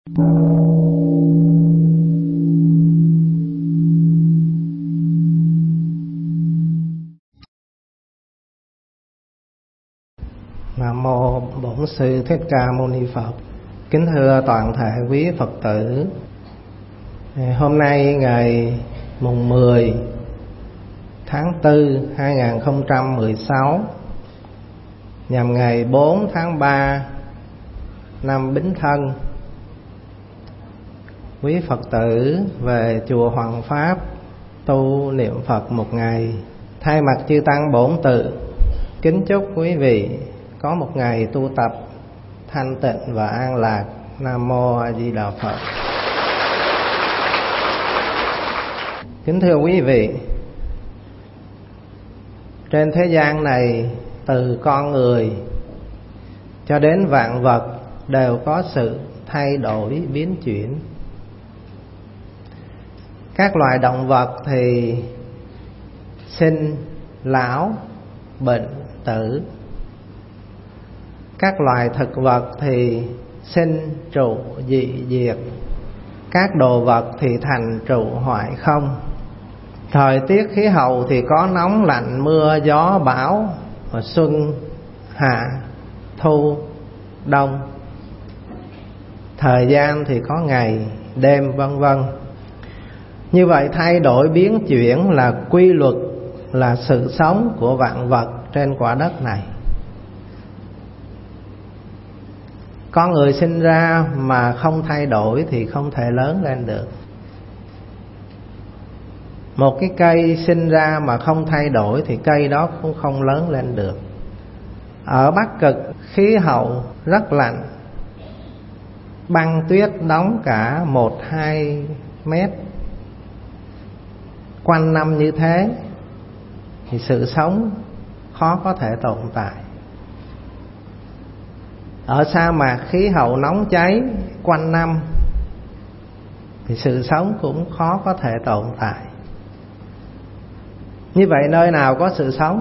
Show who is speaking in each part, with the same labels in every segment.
Speaker 1: Nam mô Bổn Sư Thích Ca Mâu Ni Phật. Kính thưa toàn thể quý Phật tử, hôm nay ngày mùng 10 tháng 4 2016, nhằm ngày 4 tháng 3 năm Bính Thân, quý Phật tử về chùa Hoàng Pháp tu niệm Phật một ngày. Thay mặt chư tăng bổn tự kính chúc quý vị có một ngày tu tập thanh tịnh và an lạc. Nam mô A Di Đà Phật. Kính thưa quý vị, trên thế gian này, từ con người cho đến vạn vật đều có sự thay đổi biến chuyển. Các loài động vật thì sinh, lão, bệnh, tử. Các loài thực vật thì sinh, trụ, dị, diệt. Các đồ vật thì thành, trụ, hoại, không. Thời tiết khí hậu thì có nóng, lạnh, mưa, gió, bão, xuân, hạ, thu, đông. Thời gian thì có ngày, đêm, vân vân. Như vậy thay đổi biến chuyển là quy luật, là sự sống của vạn vật trên quả đất này. Con người sinh ra mà không thay đổi thì không thể lớn lên được. Một cái cây sinh ra mà không thay đổi thì cây đó cũng không lớn lên được. Ở Bắc Cực khí hậu rất lạnh, băng tuyết đóng cả 1-2 mét quanh năm như thế thì sự sống khó có thể tồn tại. Ở sa mạc khí hậu nóng cháy quanh năm thì sự sống cũng khó có thể tồn tại. Như vậy nơi nào có sự sống?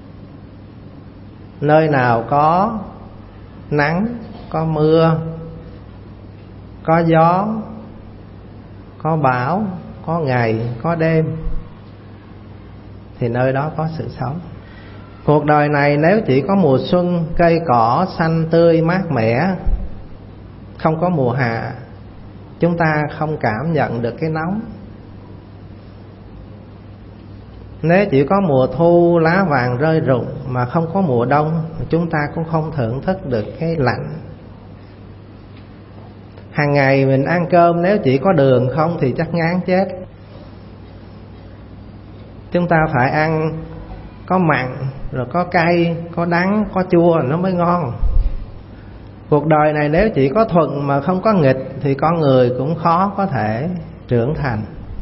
Speaker 1: Nơi nào có nắng, có mưa, có gió, có bão, có ngày, có đêm thì nơi đó có sự sống. Cuộc đời này nếu chỉ có mùa xuân, cây cỏ xanh tươi mát mẻ, không có mùa hạ, chúng ta không cảm nhận được cái nóng. Nếu chỉ có mùa thu lá vàng rơi rụng mà không có mùa đông, chúng ta cũng không thưởng thức được cái lạnh. Hàng ngày mình ăn cơm nếu chỉ có đường không thì chắc ngán chết. Chúng ta phải ăn có mặn, rồi có cay, có đắng, có chua nó mới ngon. Cuộc đời này nếu chỉ có thuận mà không có nghịch thì con người cũng khó có thể trưởng thành.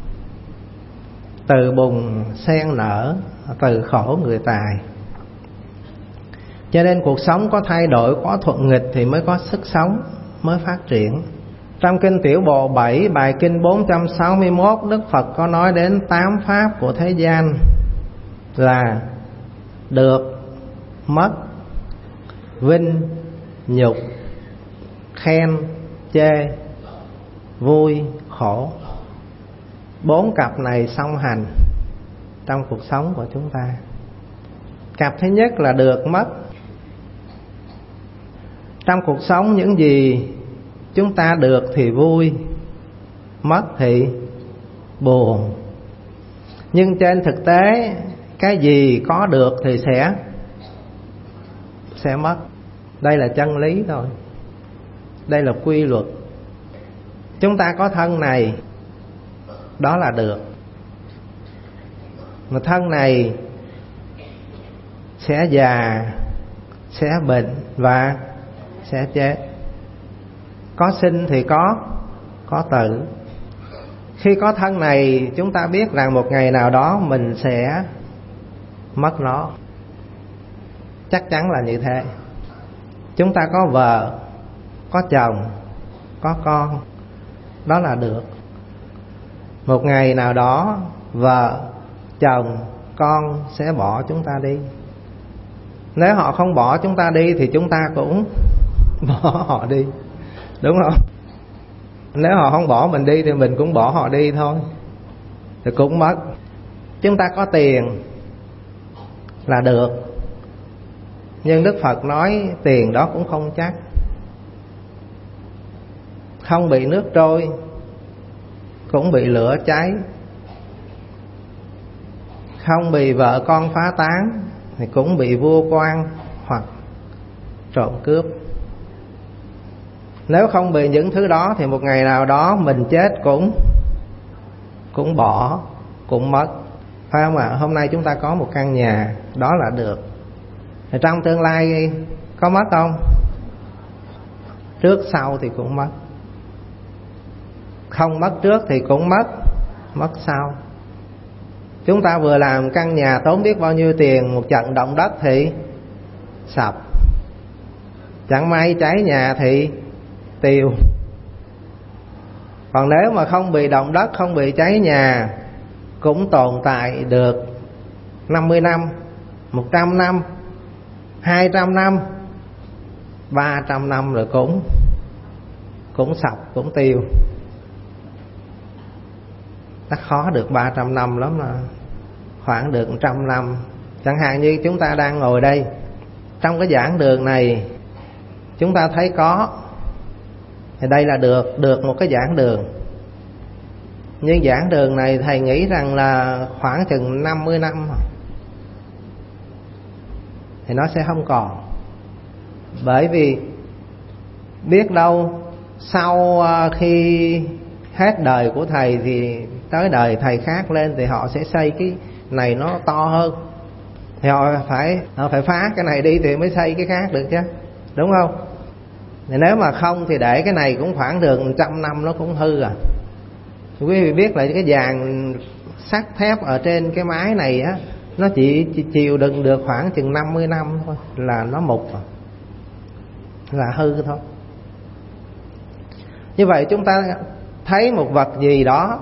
Speaker 1: Từ bùn sen nở, từ khổ người tài. Cho nên cuộc sống có thay đổi, có thuận nghịch thì mới có sức sống, mới phát triển. Trong Kinh Tiểu Bộ 7, bài Kinh 461, Đức Phật có nói đến 8 pháp của thế gian là được, mất, vinh, nhục, khen, chê, vui, khổ. 4 cặp này song hành trong cuộc sống của chúng ta. Cặp thứ nhất là được, mất. Trong cuộc sống những gì chúng ta được thì vui, mất thì buồn. Nhưng trên thực tế, cái gì có được thì sẽ mất. Đây là chân lý thôi. Đây là quy luật. Chúng ta có thân này, đó là được. Mà thân này sẽ già, sẽ bệnh và sẽ chết. Có sinh thì có tử. Khi có thân này, chúng ta biết rằng một ngày nào đó mình sẽ mất nó. Chắc chắn là như thế. Chúng ta có vợ, có chồng, có con, đó là được. Một ngày nào đó vợ, chồng, con sẽ bỏ chúng ta đi. Nếu họ không bỏ chúng ta đi thì chúng ta cũng bỏ họ đi, đúng không? Nếu họ không bỏ mình đi thì mình cũng bỏ họ đi thôi, thì cũng mất. Chúng ta có tiền là được, nhưng Đức Phật nói tiền đó cũng không chắc. Không bị nước trôi cũng bị lửa cháy, không bị vợ con phá tán thì cũng bị vua quan hoặc trộm cướp. Nếu không bị những thứ đó thì một ngày nào đó mình chết cũng bỏ, cũng mất, phải không ạ? Hôm nay chúng ta có một căn nhà, đó là được. Thì trong tương lai có mất không? Trước sau thì cũng mất. Không mất trước thì cũng mất sau. Chúng ta vừa làm căn nhà tốn biết bao nhiêu tiền, một trận động đất thì sập, chẳng may cháy nhà thì tiêu. Còn nếu mà không bị động đất, không bị cháy nhà, cũng tồn tại được 50 năm, 100 năm, 200 năm, 300 năm rồi cũng sập, cũng tiêu. Nó khó được 300 năm lắm mà, khoảng được 100 năm. Chẳng hạn như chúng ta đang ngồi đây, trong cái giảng đường này chúng ta thấy có, thì đây là được một cái giảng đường. Nhưng giảng đường này thầy nghĩ rằng là khoảng chừng 50 năm thì nó sẽ không còn. Bởi vì biết đâu sau khi hết đời của thầy thì tới đời thầy khác lên, thì họ sẽ xây cái này nó to hơn, thì họ phải phá cái này đi thì mới xây cái khác được chứ, đúng không? Thì nếu mà không thì để cái này cũng khoảng được 100 năm nó cũng hư à. Quý vị biết là cái dàn sắt thép ở trên cái mái này á, nó chỉ chịu đựng được khoảng chừng 50 năm thôi là nó mục rồi, là hư thôi. Như vậy chúng ta thấy một vật gì đó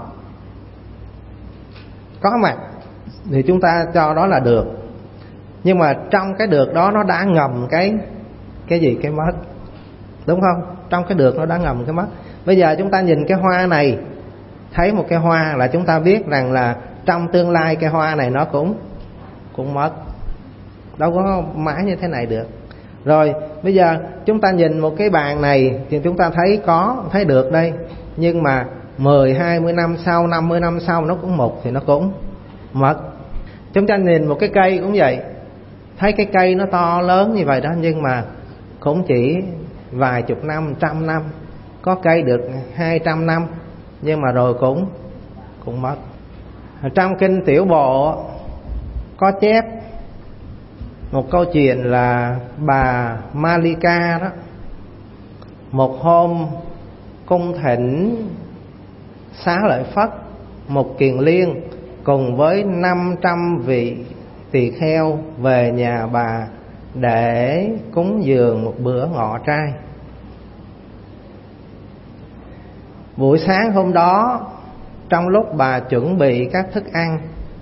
Speaker 1: có mặt thì chúng ta cho đó là được. Nhưng mà trong cái được đó nó đã ngầm cái gì, cái mất, đúng không? Trong cái được nó đã ngầm cái mất. Bây giờ chúng ta nhìn cái hoa này, thấy một cái hoa là chúng ta biết rằng là trong tương lai cái hoa này nó cũng mất, đâu có mãi như thế này được. Rồi bây giờ chúng ta nhìn một cái bàn này thì chúng ta thấy được đây, nhưng mà 10-20 năm sau, 50 năm sau nó cũng mục thì nó cũng mất. Chúng ta nhìn một cái cây cũng vậy, thấy cái cây nó to lớn như vậy đó, nhưng mà cũng chỉ vài chục năm, 100 năm. Có cây được 200 năm, nhưng mà rồi cũng mất. Trong kinh Tiểu Bộ có chép một câu chuyện là bà Malika đó, một hôm cung thỉnh Xá Lợi Phất, một kiền liên cùng với 500 vị tỳ kheo về nhà bà để cúng dường một bữa ngọ trai. Buổi sáng hôm đó, trong lúc bà chuẩn bị các thức ăn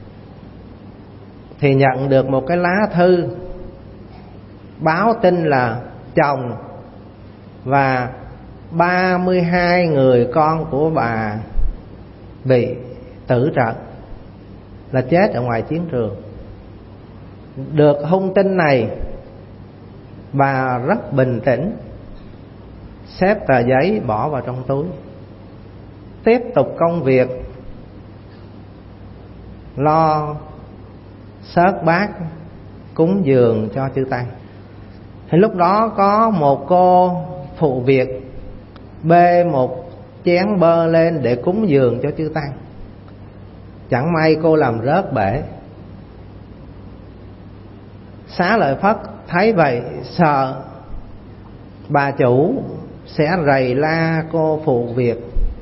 Speaker 1: thì nhận được một cái lá thư báo tin là chồng và 32 người con của bà bị tử trận, là chết ở ngoài chiến trường. Được hung tin này, bà rất bình tĩnh, xếp tờ giấy bỏ vào trong túi, tiếp tục công việc lo xớt bát cúng dường cho chư tăng. Thì lúc đó có một cô phụ việc bê một chén bơ lên để cúng dường cho chư tăng. Chẳng may cô làm rớt bể. Xá Lợi Phất thấy vậy sợ bà chủ sẽ rầy la cô phụ việc.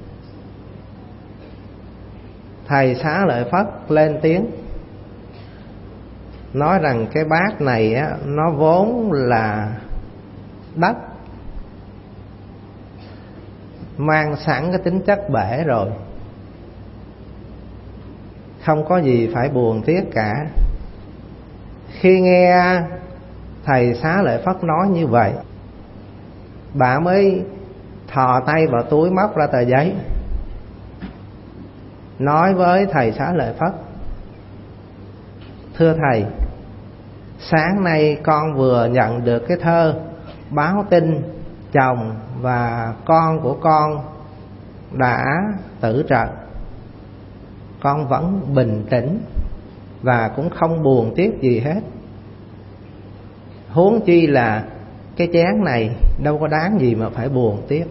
Speaker 1: Thầy Xá Lợi Phất lên tiếng nói rằng cái bát này á, nó vốn là đất, mang sẵn cái tính chất bể rồi, không có gì phải buồn tiếc cả. Khi nghe thầy Xá Lợi Phất nói như vậy, bà mới thò tay vào túi móc ra tờ giấy, nói với thầy Xá Lợi Phất: thưa thầy, sáng nay con vừa nhận được cái thơ báo tin chồng và con của con đã tử trận. Con vẫn bình tĩnh và cũng không buồn tiếc gì hết. Huống chi là cái chén này đâu có đáng gì mà phải buồn tiếc.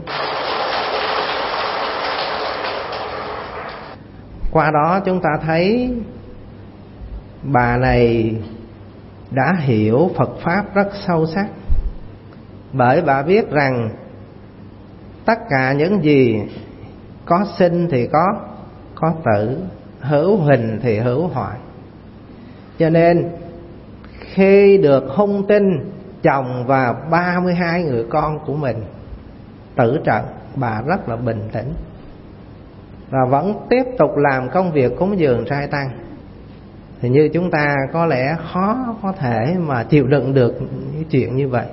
Speaker 1: Qua đó chúng ta thấy bà này đã hiểu Phật Pháp rất sâu sắc, bởi bà biết rằng tất cả những gì có sinh thì có tử, hữu hình thì hữu hoại. Cho nên khi được hung tin chồng và 32 người con của mình tử trận, bà rất là bình tĩnh và vẫn tiếp tục làm công việc cúng dường trai tăng. Thì như chúng ta có lẽ khó có thể mà chịu đựng được những chuyện như vậy.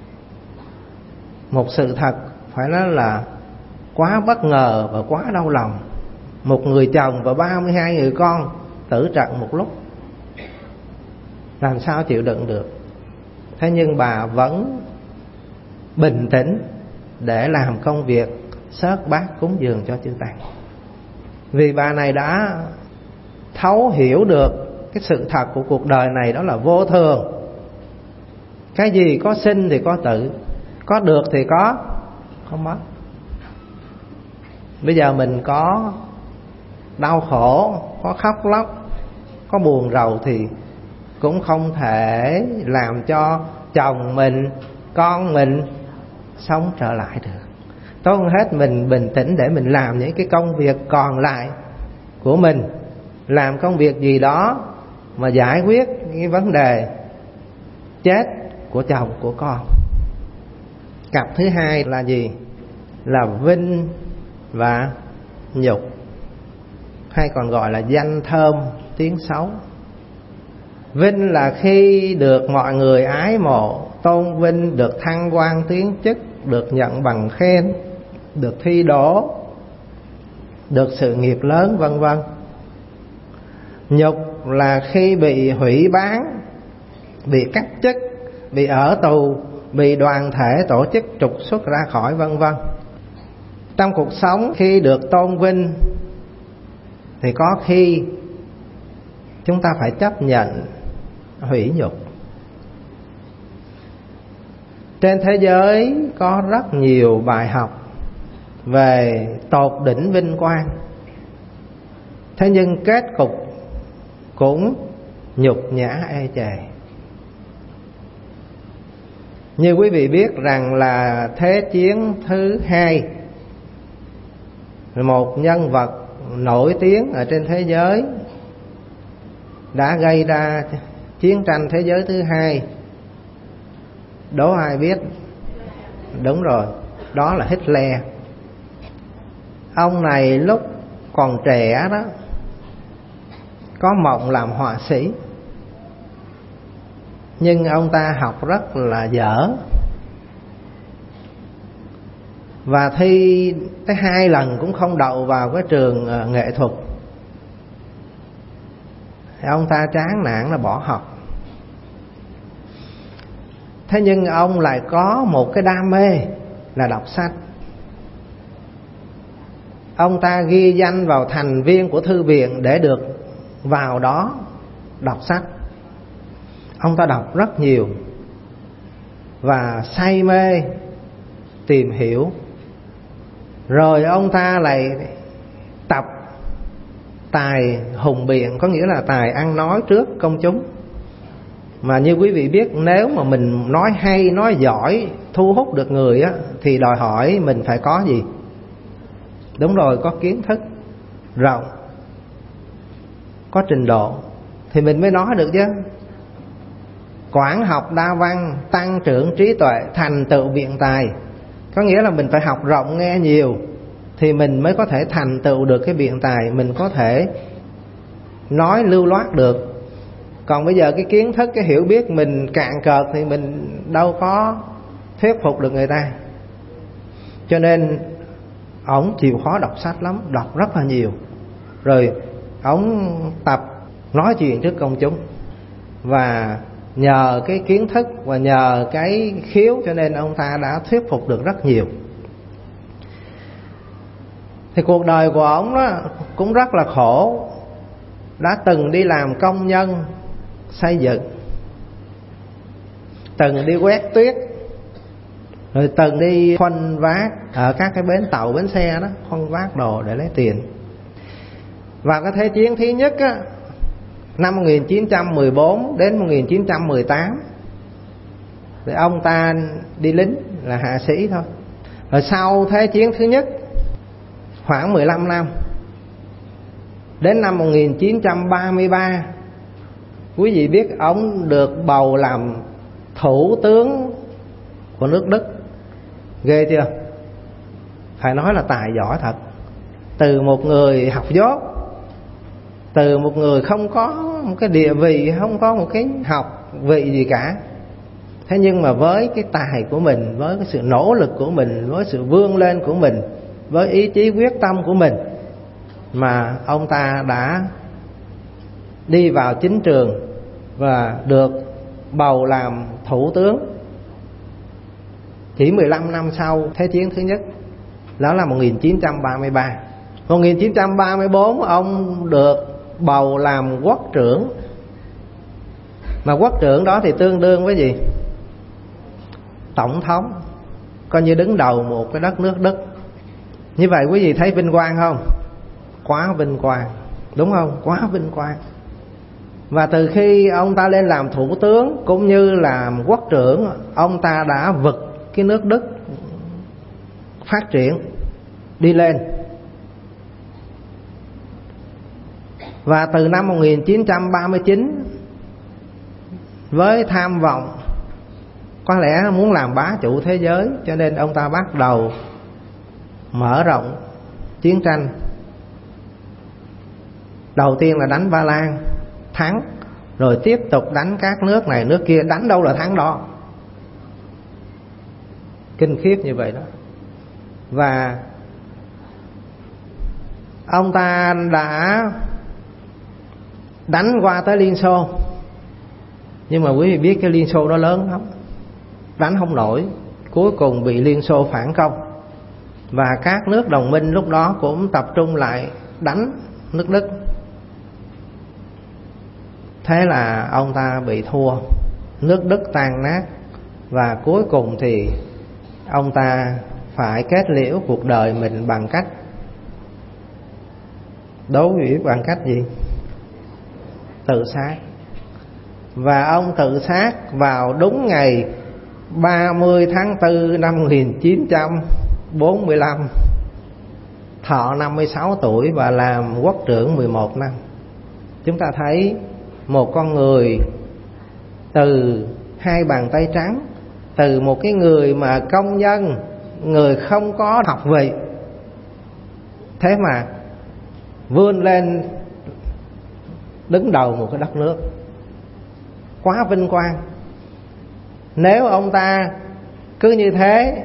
Speaker 1: Một sự thật phải nói là quá bất ngờ và quá đau lòng. Một người chồng và 32 người con tử trận một lúc, làm sao chịu đựng được. Thế nhưng bà vẫn bình tĩnh để làm công việc xớt bát cúng dường cho chư tăng. Vì bà này đã thấu hiểu được cái sự thật của cuộc đời này, đó là vô thường. Cái gì có sinh thì có tử, có được thì có mất. Bây giờ mình có đau khổ, có khóc lóc, có buồn rầu thì cũng không thể làm cho chồng mình, con mình sống trở lại được. Tốt hơn hết mình bình tĩnh để mình làm những cái công việc còn lại của mình. Làm công việc gì đó mà giải quyết cái vấn đề chết của chồng, của con. Cặp thứ hai là gì? Là vinh và nhục, hay còn gọi là danh thơm tiếng xấu. Vinh là khi được mọi người ái mộ, tôn vinh, được thăng quan tiến chức, được nhận bằng khen, được thi đỗ, được sự nghiệp lớn, vân vân. Nhục là khi bị hủy bán, bị cắt chức, bị ở tù, bị đoàn thể tổ chức trục xuất ra khỏi, vân vân. Trong cuộc sống khi được tôn vinh thì có khi chúng ta phải chấp nhận hủy nhục. Trên thế giới có rất nhiều bài học về tột đỉnh vinh quang, thế nhưng kết cục cũng nhục nhã ê chề. Như quý vị biết rằng là Thế chiến thứ hai, một nhân vật nổi tiếng ở trên thế giới đã gây ra chiến tranh thế giới thứ hai. Đố ai biết? Đúng rồi, đó là Hitler. Ông này lúc còn trẻ đó có mộng làm họa sĩ, nhưng ông ta học rất là dở và thi tới 2 lần cũng không đậu vào cái trường nghệ thuật. Thì ông ta chán nản là bỏ học. Thế nhưng ông lại có một cái đam mê là đọc sách. Ông ta ghi danh vào thành viên của thư viện để được vào đó đọc sách. Ông ta đọc rất nhiều và say mê tìm hiểu. Rồi ông ta lại tập tài hùng biện, có nghĩa là tài ăn nói trước công chúng. Mà như quý vị biết, nếu mà mình nói hay, nói giỏi, thu hút được người á, thì đòi hỏi mình phải có gì? Đúng rồi, có kiến thức rộng, có trình độ thì mình mới nói được chứ. Quảng học đa văn, tăng trưởng trí tuệ, thành tựu biện tài. Có nghĩa là mình phải học rộng, nghe nhiều thì mình mới có thể thành tựu được cái biện tài, mình có thể nói lưu loát được. Còn bây giờ cái kiến thức, cái hiểu biết mình cạn cợt thì mình đâu có thuyết phục được người ta. Cho nên ổng chịu khó đọc sách lắm, đọc rất là nhiều. Rồi ổng tập nói chuyện trước công chúng. Và nhờ cái kiến thức và nhờ cái khiếu cho nên ông ta đã thuyết phục được rất nhiều. Thì cuộc đời của ổng đó cũng rất là khổ. Đã từng đi làm công nhân xây dựng, từng đi quét tuyết, rồi từng đi khoanh vác ở các cái bến tàu, bến xe đó, khoanh vác đồ để lấy tiền. Vào cái thế chiến thứ nhất á, năm 1914 đến 1918 thì ông ta đi lính là hạ sĩ thôi. Rồi sau thế chiến thứ nhất khoảng 15 năm, đến năm 1933, quý vị biết ông được bầu làm thủ tướng của nước Đức. Ghê chưa? Phải nói là tài giỏi thật. Từ một người học dốt, từ một người không có một cái địa vị, không có một cái học vị gì cả, thế nhưng mà với cái tài của mình, với cái sự nỗ lực của mình, với sự vươn lên của mình, với ý chí quyết tâm của mình, mà ông ta đã đi vào chính trường và được bầu làm thủ tướng chỉ 15 năm sau thế chiến thứ nhất. Đó là 1933. 1934 ông được bầu làm quốc trưởng. Mà quốc trưởng đó thì tương đương với gì? Tổng thống, coi như đứng đầu một cái đất nước Đức. Như vậy quý vị thấy vinh quang không? Quá vinh quang, đúng không? Quá vinh quang. Và từ khi ông ta lên làm thủ tướng cũng như làm quốc trưởng, ông ta đã vực cái nước Đức phát triển đi lên. Và từ năm 1939, với tham vọng có lẽ muốn làm bá chủ thế giới, cho nên ông ta bắt đầu mở rộng chiến tranh. Đầu tiên là đánh Ba Lan, thắng, rồi tiếp tục đánh các nước này nước kia, đánh đâu là thắng đó. Kinh khiếp như vậy đó. Và ông ta đã đánh qua tới Liên Xô. Nhưng mà quý vị biết cái Liên Xô đó lớn lắm, đánh không nổi, cuối cùng bị Liên Xô phản công. Và các nước đồng minh lúc đó cũng tập trung lại đánh nước Đức. Thế là ông ta bị thua, nước Đức tan nát. Và cuối cùng thì ông ta phải kết liễu cuộc đời mình bằng cách, đố biết bằng cách gì? Tự sát. Và ông tự sát vào đúng ngày 30 tháng 4 năm 1945, thọ 56 tuổi và làm quốc trưởng 11 năm. Chúng ta thấy một con người từ hai bàn tay trắng, từ một cái người mà công nhân, người không có học vị, thế mà vươn lên đứng đầu một cái đất nước. Quá vinh quang. Nếu ông ta cứ như thế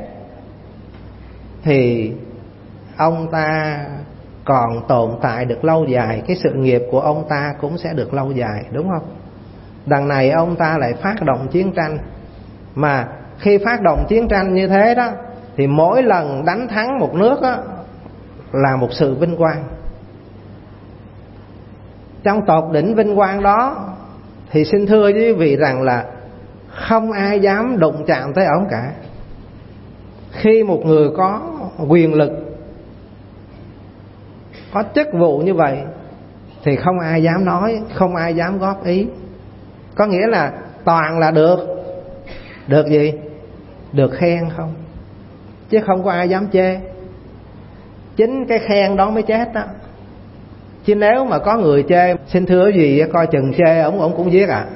Speaker 1: thì ông ta còn tồn tại được lâu dài, cái sự nghiệp của ông ta cũng sẽ được lâu dài, đúng không? Đằng này ông ta lại phát động chiến tranh. Mà khi phát động chiến tranh như thế đó thì mỗi lần đánh thắng một nước đó là một sự vinh quang. Trong tột đỉnh vinh quang đó thì xin thưa với quý vị rằng là không ai dám đụng chạm tới ổng cả. Khi một người có quyền lực, có chức vụ như vậy thì không ai dám nói, không ai dám góp ý. Có nghĩa là toàn là được gì? Được khen không, chứ không có ai dám chê. Chính cái khen đó mới chết đó. Chứ nếu mà có người chê, xin thưa quý vị, coi chừng chê ổng cũng giết à.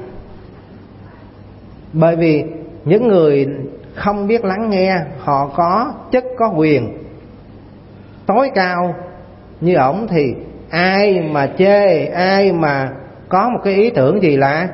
Speaker 1: Bởi vì những người không biết lắng nghe, họ có chức có quyền tối cao như ổng thì ai mà chê, ai mà có một cái ý tưởng gì là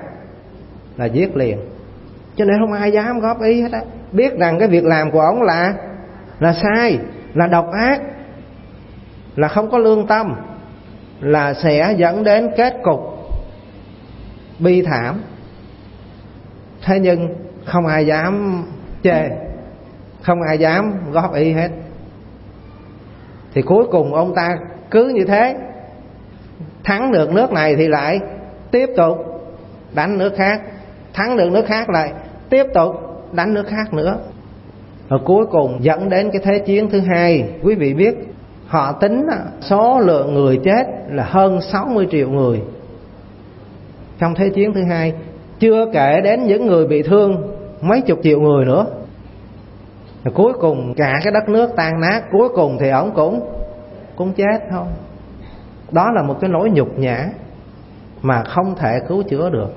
Speaker 1: giết liền. Cho nên không ai dám góp ý hết á. Biết rằng cái việc làm của ổng là là sai, là độc ác, là không có lương tâm, là sẽ dẫn đến kết cục bi thảm. Thế nhưng không ai dám chê, không ai dám góp ý hết. Thì cuối cùng ông ta cứ như thế, thắng được nước này thì lại tiếp tục đánh nước khác, thắng được nước khác lại tiếp tục đánh nước khác nữa. Rồi cuối cùng dẫn đến cái thế chiến thứ hai. Quý vị biết họ tính số lượng người chết là hơn 60 triệu người trong thế chiến thứ hai, chưa kể đến những người bị thương mấy chục triệu người nữa. Rồi cuối cùng cả cái đất nước tan nát, cuối cùng thì ổng cũng chết thôi. Đó là một cái nỗi nhục nhã mà không thể cứu chữa được.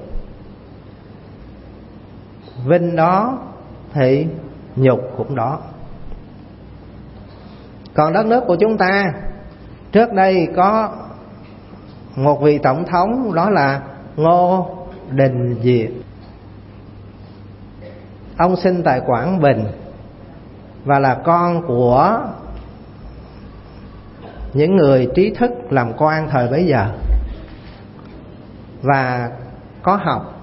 Speaker 1: Vinh đó thì nhục cũng đó. Còn đất nước của chúng ta, trước đây có một vị tổng thống, đó là Ngô Đình Diệm. Ông sinh tại Quảng Bình và là con của những người trí thức làm quan thời bấy giờ và có học.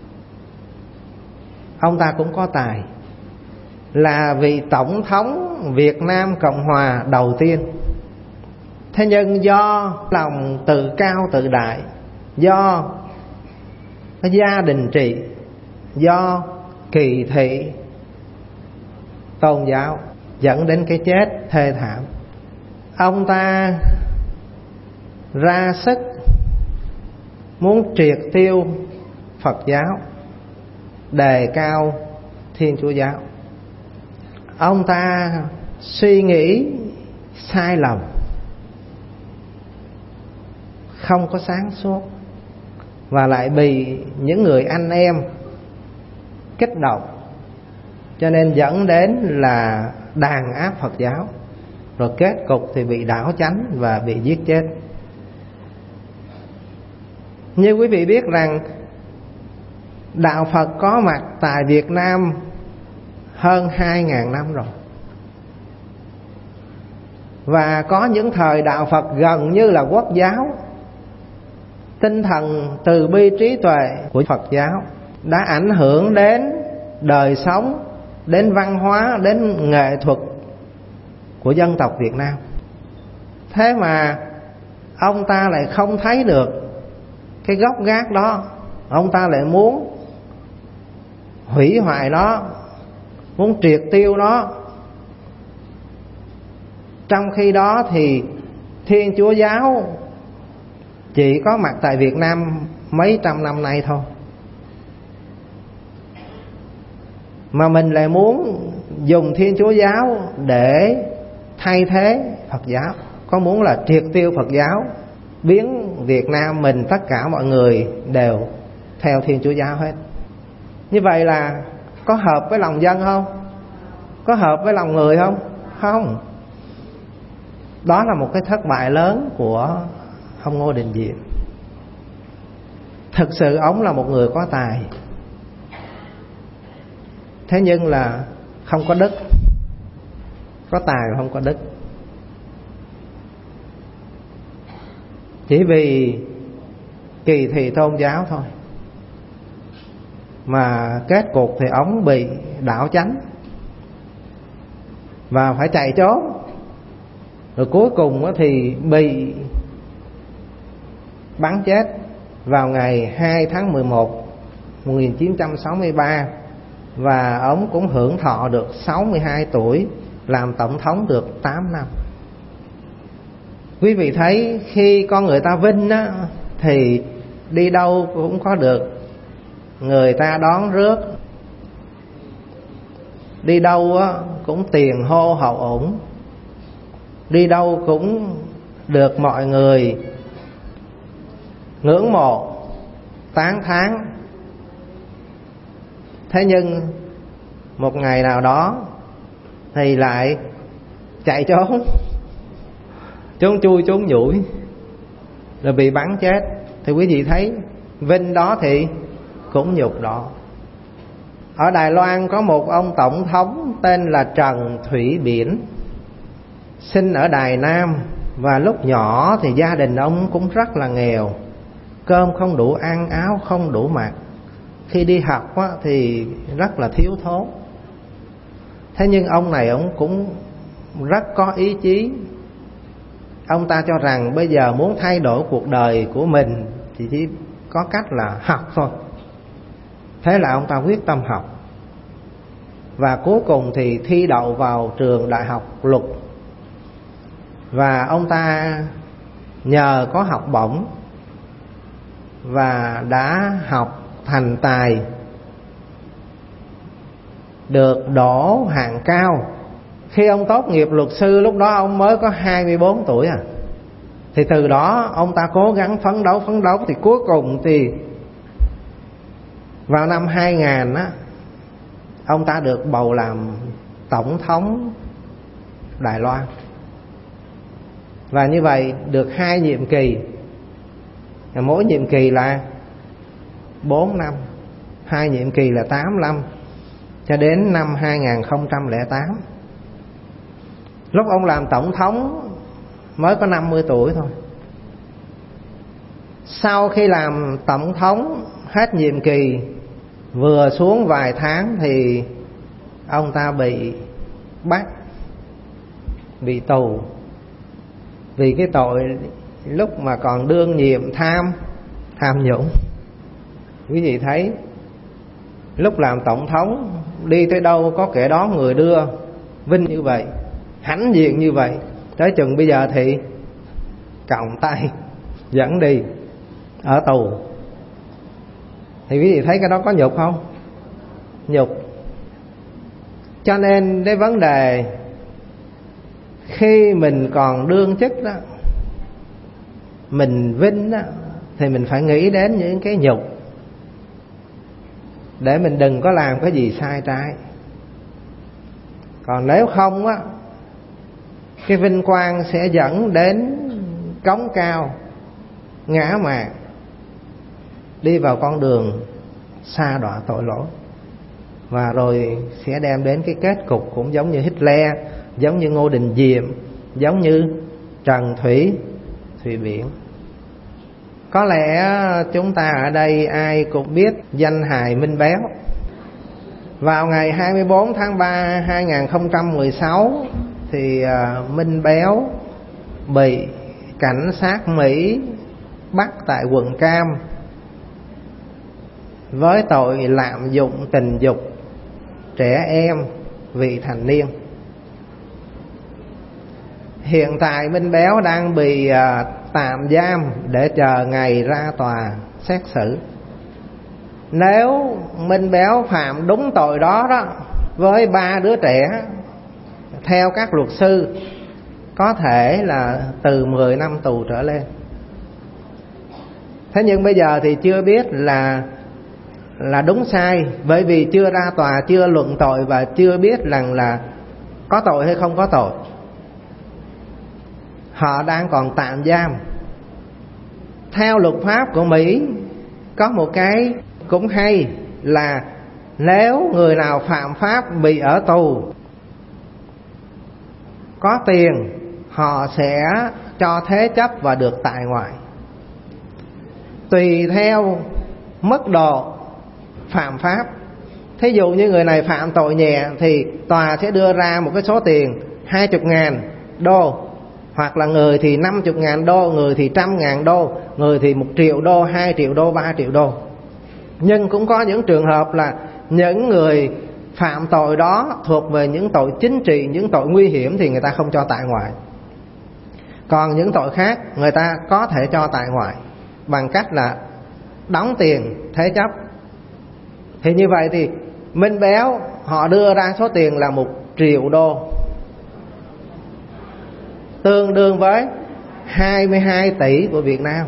Speaker 1: Ông ta cũng có tài, là vị tổng thống Việt Nam Cộng Hòa đầu tiên. Thế nhưng do lòng tự cao tự đại, do gia đình trị, do kỳ thị tôn giáo, dẫn đến cái chết thê thảm. Ông ta ra sức muốn triệt tiêu Phật giáo, đề cao Thiên Chúa giáo. Ông ta suy nghĩ sai lầm, không có sáng suốt, và lại bị những người anh em kích động, cho nên dẫn đến là đàn áp Phật giáo. Rồi kết cục thì bị đảo chánh và bị giết chết. Như quý vị biết rằng đạo Phật có mặt tại Việt Nam hơn 2.000 năm rồi. Và có những thời đạo Phật gần như là quốc giáo. Tinh thần từ bi trí tuệ của Phật giáo đã ảnh hưởng đến đời sống, đến văn hóa, đến nghệ thuật của dân tộc Việt Nam. Thế mà ông ta lại không thấy được cái gốc gác đó. Ông ta lại muốn hủy hoại nó, muốn triệt tiêu nó. Trong khi đó thì Thiên Chúa giáo chỉ có mặt tại Việt Nam mấy trăm năm nay thôi, mà mình lại muốn dùng Thiên Chúa giáo để thay thế Phật giáo. Có muốn là triệt tiêu Phật giáo, biến Việt Nam mình tất cả mọi người đều theo Thiên Chúa giáo hết. Như vậy là có hợp với lòng dân không? Có hợp với lòng người không? Không. Đó là một cái thất bại lớn của ông Ngô Đình Diệm. Thực sự ông là một người có tài, thế nhưng là không có đức. Có tài mà không có đức. Chỉ vì kỳ thị tôn giáo thôi mà kết cục thì ông bị đảo chánh và phải chạy trốn. Rồi cuối cùng thì bị bắn chết vào ngày 2 tháng 11 1963. Và ông cũng hưởng thọ được 62 tuổi, làm tổng thống được 8 năm. Quý vị thấy khi con người ta vinh á, thì đi đâu cũng có được người ta đón rước, đi đâu á cũng tiền hô hậu ủng, đi đâu cũng được mọi người ngưỡng mộ, tán thán. Thế nhưng một ngày nào đó thì lại chạy trốn, trốn chui trốn nhủi, rồi bị bắn chết. Thì quý vị thấy vinh đó thì cũng nhục đó. Ở Đài Loan có một ông tổng thống tên là Trần Thủy Biển, sinh ở Đài Nam. Và lúc nhỏ thì gia đình ông cũng rất là nghèo, cơm không đủ ăn, áo không đủ mặc. Khi đi học thì rất là thiếu thốn. Thế nhưng ông này ông cũng rất có ý chí. Ông ta cho rằng bây giờ muốn thay đổi cuộc đời của mình thì chỉ có cách là học thôi. Thế là ông ta quyết tâm học. Và cuối cùng thì thi đậu vào trường Đại học Luật. Và ông ta nhờ có học bổng và đã học thành tài, được đỗ hạng cao. Khi ông tốt nghiệp luật sư, lúc đó ông mới có 24 tuổi à. Thì từ đó ông ta cố gắng phấn đấu thì cuối cùng thì vào năm 2000 á, ông ta được bầu làm tổng thống Đài Loan. Và như vậy được 2 nhiệm kỳ, mỗi nhiệm kỳ là 4 năm, 2 nhiệm kỳ là 8 năm, cho đến năm 2008. Lúc ông làm tổng thống mới có 50 tuổi thôi. Sau khi làm tổng thống hết nhiệm kỳ, vừa xuống vài tháng thì ông ta bị bắt, bị tù. Vì cái tội lúc mà còn đương nhiệm tham nhũng. Quý vị thấy lúc làm tổng thống đi tới đâu có kẻ đó người đưa, vinh như vậy, hãnh diện như vậy. Tới chừng bây giờ thì còng tay dẫn đi ở tù. Thì quý vị thấy cái đó có nhục không? Nhục. Cho nên cái vấn đề khi mình còn đương chức đó, mình vinh đó, thì mình phải nghĩ đến những cái nhục, để mình đừng có làm cái gì sai trái. Còn nếu không á, cái vinh quang sẽ dẫn đến cống cao, ngã mạn, đi vào con đường sa đọa tội lỗi. Và rồi sẽ đem đến cái kết cục cũng giống như Hitler, giống như Ngô Đình Diệm, giống như Trần Thủy Biển. Có lẽ chúng ta ở đây ai cũng biết danh hài Minh Béo. Vào ngày 24 tháng 3 2016 thì Minh Béo bị cảnh sát Mỹ bắt tại quận Cam với tội lạm dụng tình dục trẻ em vị thành niên. Hiện tại Minh Béo đang bị tạm giam để chờ ngày ra tòa xét xử. Nếu Minh Béo phạm đúng tội đó với 3 đứa trẻ, theo các luật sư có thể là từ 10 năm tù trở lên. Thế nhưng bây giờ thì chưa biết là đúng sai, bởi vì chưa ra tòa, chưa luận tội và chưa biết rằng là có tội hay không có tội. Họ đang còn tạm giam. Theo luật pháp của Mỹ có một cái cũng hay là nếu người nào phạm pháp bị ở tù, có tiền họ sẽ cho thế chấp và được tại ngoại. Tùy theo mức độ phạm pháp. Thí dụ như người này phạm tội nhẹ thì tòa sẽ đưa ra một cái số tiền 20.000 đô, hoặc là người thì 50.000 đô, người thì 100.000 đô, người thì 1 triệu đô, 2 triệu đô, 3 triệu đô. Nhưng cũng có những trường hợp là những người phạm tội đó thuộc về những tội chính trị, những tội nguy hiểm thì người ta không cho tại ngoại. Còn những tội khác người ta có thể cho tại ngoại bằng cách là đóng tiền thế chấp. Thì như vậy thì Minh Béo họ đưa ra số tiền là 1 triệu đô, tương đương với 22 tỷ của Việt Nam.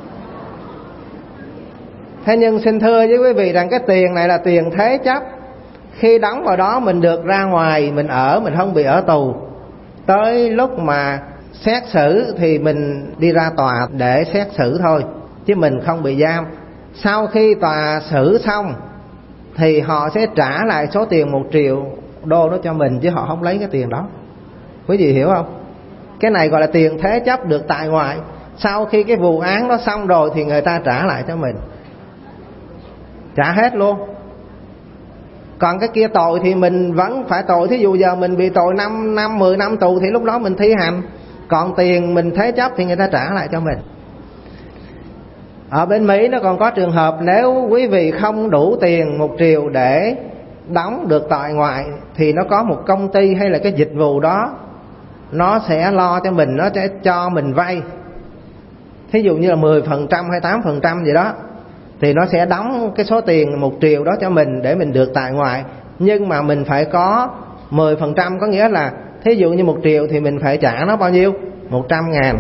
Speaker 1: Thế nhưng xin thưa với quý vị rằng cái tiền này là tiền thế chấp. Khi đóng vào đó mình được ra ngoài, mình ở, mình không bị ở tù. Tới lúc mà xét xử thì mình đi ra tòa để xét xử thôi, chứ mình không bị giam. Sau khi tòa xử xong thì họ sẽ trả lại số tiền 1 triệu đô đó cho mình, chứ họ không lấy cái tiền đó. Quý vị hiểu không? Cái này gọi là tiền thế chấp được tại ngoại. Sau khi cái vụ án đó xong rồi thì người ta trả lại cho mình, trả hết luôn. Còn cái kia tội thì mình vẫn phải tội. Thí dụ giờ mình bị tội 5 năm 10 năm tù thì lúc đó mình thi hành. Còn tiền mình thế chấp thì người ta trả lại cho mình. Ở bên Mỹ nó còn có trường hợp nếu quý vị không đủ tiền 1 triệu để đóng được tại ngoại, thì nó có một công ty hay là cái dịch vụ đó, nó sẽ lo cho mình, nó sẽ cho mình vay. Thí dụ như là 10% hay 8% gì đó, thì nó sẽ đóng cái số tiền 1 triệu đó cho mình để mình được tại ngoại. Nhưng mà mình phải có 10%, có nghĩa là thí dụ như 1 triệu thì mình phải trả nó bao nhiêu? 100.000.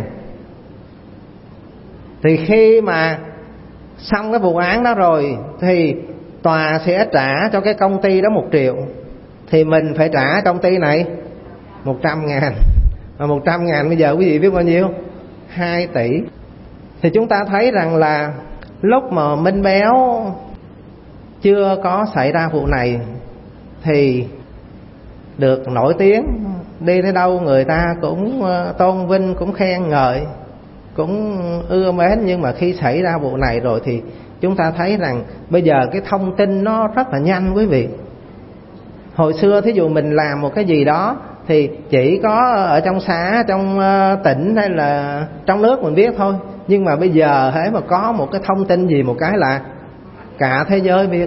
Speaker 1: Thì khi mà xong cái vụ án đó rồi thì tòa sẽ trả cho cái công ty đó 1 triệu, thì mình phải trả công ty này 100.000. Và 100.000 bây giờ quý vị biết bao nhiêu? 2 tỷ. Thì chúng ta thấy rằng là lúc mà Minh Béo chưa có xảy ra vụ này thì được nổi tiếng, đi tới đâu người ta cũng tôn vinh, cũng khen ngợi, cũng ưa mến. Nhưng mà khi xảy ra vụ này rồi thì chúng ta thấy rằng bây giờ cái thông tin nó rất là nhanh quý vị. Hồi xưa thí dụ mình làm một cái gì đó thì chỉ có ở trong xã, trong tỉnh hay là trong nước mình biết thôi. Nhưng mà bây giờ hễ mà có một cái thông tin gì một cái là cả thế giới biết.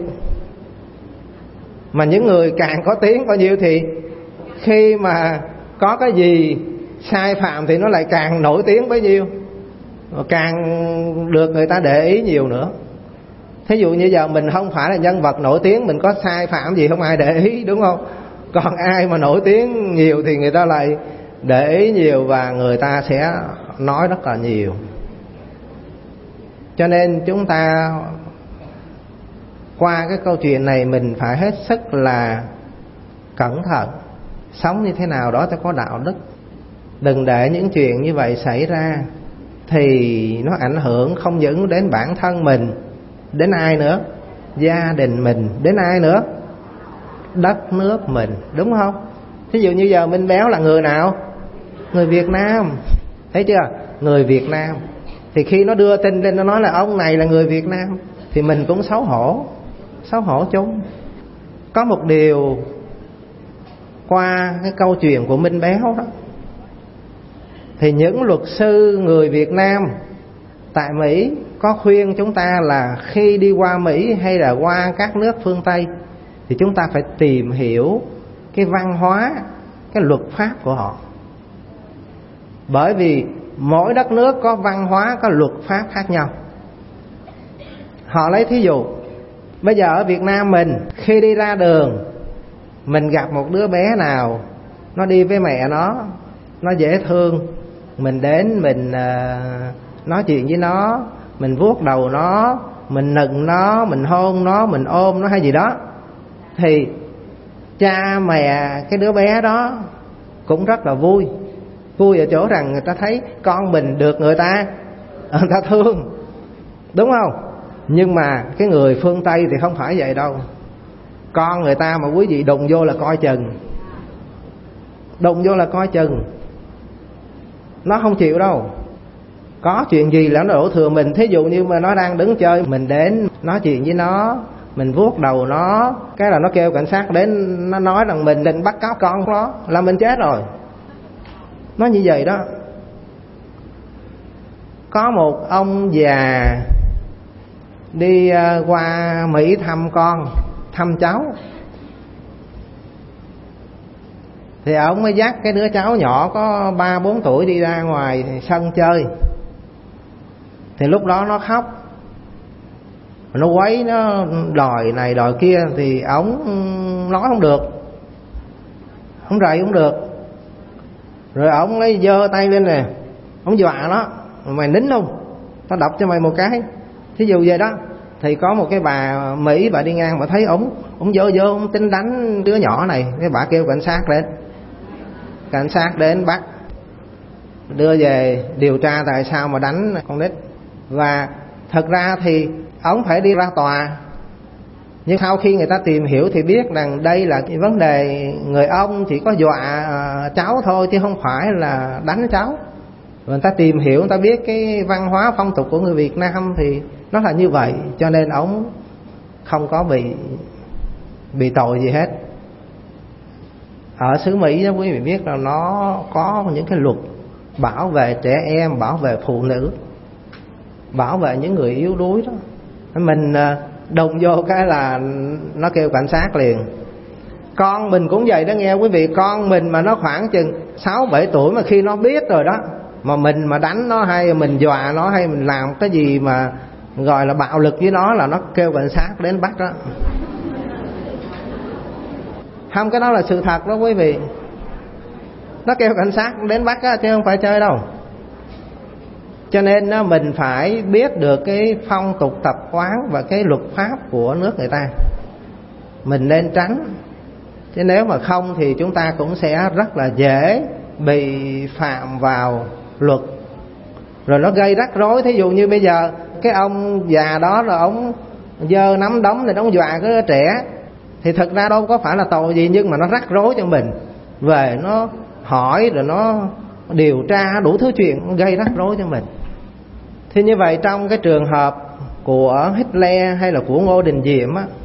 Speaker 1: Mà những người càng có tiếng bao nhiêu thì khi mà có cái gì sai phạm thì nó lại càng nổi tiếng bấy nhiêu, càng được người ta để ý nhiều nữa. Thí dụ như giờ mình không phải là nhân vật nổi tiếng, mình có sai phạm gì không ai để ý, đúng không? Còn ai mà nổi tiếng nhiều thì người ta lại để ý nhiều, và người ta sẽ nói rất là nhiều. Cho nên chúng ta qua cái câu chuyện này mình phải hết sức là cẩn thận, sống như thế nào đó cho có đạo đức. Đừng để những chuyện như vậy xảy ra, thì nó ảnh hưởng không những đến bản thân mình, đến ai nữa? Gia đình mình, đến ai nữa? Đất nước mình, đúng không? Ví dụ như giờ Minh Béo là người nào? Người Việt Nam, thấy chưa? Người Việt Nam. Thì khi nó đưa tin lên, nó nói là ông này là người Việt Nam, thì mình cũng xấu hổ chung. Có một điều qua cái câu chuyện của Minh Béo đó, thì những luật sư người Việt Nam tại Mỹ có khuyên chúng ta là khi đi qua Mỹ hay là qua các nước phương Tây thì chúng ta phải tìm hiểu cái văn hóa, cái luật pháp của họ. Bởi vì mỗi đất nước có văn hóa, có luật pháp khác nhau. Họ lấy thí dụ, bây giờ ở Việt Nam mình, khi đi ra đường, mình gặp một đứa bé nào nó đi với mẹ nó dễ thương, mình đến mình nói chuyện với nó, mình vuốt đầu nó, mình nựng nó, mình hôn nó, mình ôm nó hay gì đó, thì cha mẹ cái đứa bé đó cũng rất là vui. Vui ở chỗ rằng người ta thấy con mình được người ta thương, đúng không? Nhưng mà cái người phương Tây thì không phải vậy đâu. Con người ta mà quý vị đụng vô là coi chừng, đụng vô là coi chừng, nó không chịu đâu. Có chuyện gì là nó đổ thừa mình. Thí dụ như mà nó đang đứng chơi, mình đến nói chuyện với nó, mình vuốt đầu nó, cái là nó kêu cảnh sát đến, nó nói rằng mình định bắt cóc con nó, là mình chết rồi. Nó như vậy đó. Có một ông già đi qua Mỹ thăm con, thăm cháu, thì ông mới dắt cái đứa cháu nhỏ có 3-4 tuổi đi ra ngoài sân chơi. Thì lúc đó nó khóc, nó quấy, nó đòi này đòi kia, thì ổng nói không được, ổng rầy không được. Rồi ổng lấy giơ tay lên nè, ổng dọa nó, mày nín không, tao đập cho mày một cái, thí dụ vậy đó. Thì có một cái bà Mỹ, bà đi ngang, bà thấy ổng dơ ổng tính đánh đứa nhỏ này, cái bà kêu cảnh sát đến. Cảnh sát đến bắt, đưa về điều tra tại sao mà đánh con nít. Và thật ra thì ổng phải đi ra tòa Nhưng sau khi người ta tìm hiểu thì biết rằng đây là cái vấn đề người ông chỉ có dọa cháu thôi chứ không phải là đánh cháu. Người ta tìm hiểu, người ta biết cái văn hóa phong tục của người Việt Nam thì nó là như vậy, cho nên ông không có bị tội gì hết. Ở xứ Mỹ đó quý vị biết là nó có những cái luật bảo vệ trẻ em, bảo vệ phụ nữ, bảo vệ những người yếu đuối đó. Mình đụng vô cái là nó kêu cảnh sát liền. Con mình cũng vậy đó nghe quý vị. Con mình mà nó khoảng chừng 6-7 tuổi mà khi nó biết rồi đó, mà mình mà đánh nó hay mình dọa nó hay mình làm cái gì mà gọi là bạo lực với nó là nó kêu cảnh sát đến bắt đó. Không, cái đó là sự thật đó quý vị. Nó kêu cảnh sát đến bắt đó, chứ không phải chơi đâu. Cho nên mình phải biết được cái phong tục tập quán và cái luật pháp của nước người ta, mình nên tránh. Chứ nếu mà không thì chúng ta cũng sẽ rất là dễ bị phạm vào luật, rồi nó gây rắc rối. Thí dụ như bây giờ cái ông già đó là ông giơ nắm đấm để ông dọa cái đứa trẻ, thì thực ra đâu có phải là tội gì, nhưng mà nó rắc rối cho mình. Về nó hỏi rồi nó điều tra đủ thứ chuyện, gây rắc rối cho mình. Thì như vậy trong cái trường hợp của Hitler hay là của Ngô Đình Diệm á,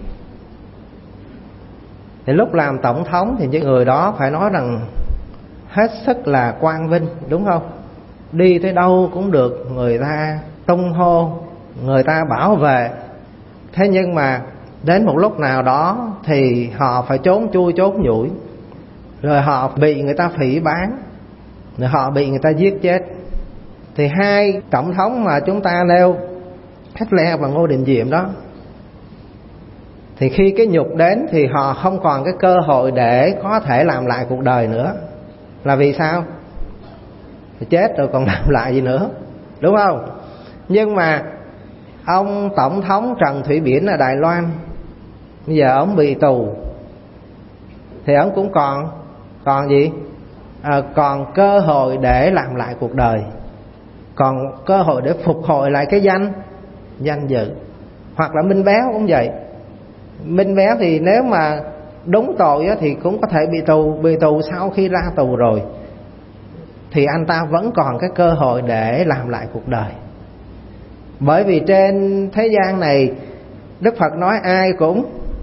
Speaker 1: thì lúc làm tổng thống thì những người đó phải nói rằng hết sức là quang vinh, đúng không? Đi tới đâu cũng được người ta tung hô, người ta bảo vệ. Thế nhưng mà đến một lúc nào đó thì họ phải trốn chui trốn nhủi, rồi họ bị người ta phỉ báng, rồi họ bị người ta giết chết. Thì hai tổng thống mà chúng ta nêu, Hitler và Ngô Đình Diệm đó, thì khi cái nhục đến thì họ không còn cái cơ hội để có thể làm lại cuộc đời nữa. Là vì sao? Thì chết rồi còn làm lại gì nữa, đúng không? Nhưng mà ông tổng thống Trần Thủy Biển ở Đài Loan, bây giờ ông bị tù, thì ông cũng còn gì? Còn cơ hội để làm lại cuộc đời, còn cơ hội để phục hồi lại cái danh dự. Hoặc là Minh Béo cũng vậy. Minh Béo thì nếu mà đúng tội thì cũng có thể bị tù sau khi ra tù rồi, thì anh ta vẫn còn cái cơ hội để làm lại cuộc đời. Bởi vì trên thế gian này Đức Phật nói ai cũng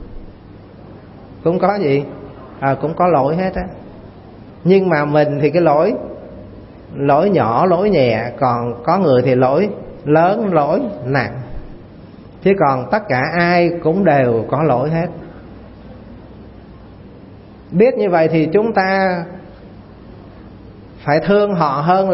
Speaker 1: có gì? Cũng có lỗi hết á. Nhưng mà mình thì cái lỗi nhỏ, lỗi nhẹ, còn có người thì lỗi lớn, lỗi nặng. Chứ còn tất cả ai cũng đều có lỗi hết. Biết như vậy thì chúng ta phải thương họ hơn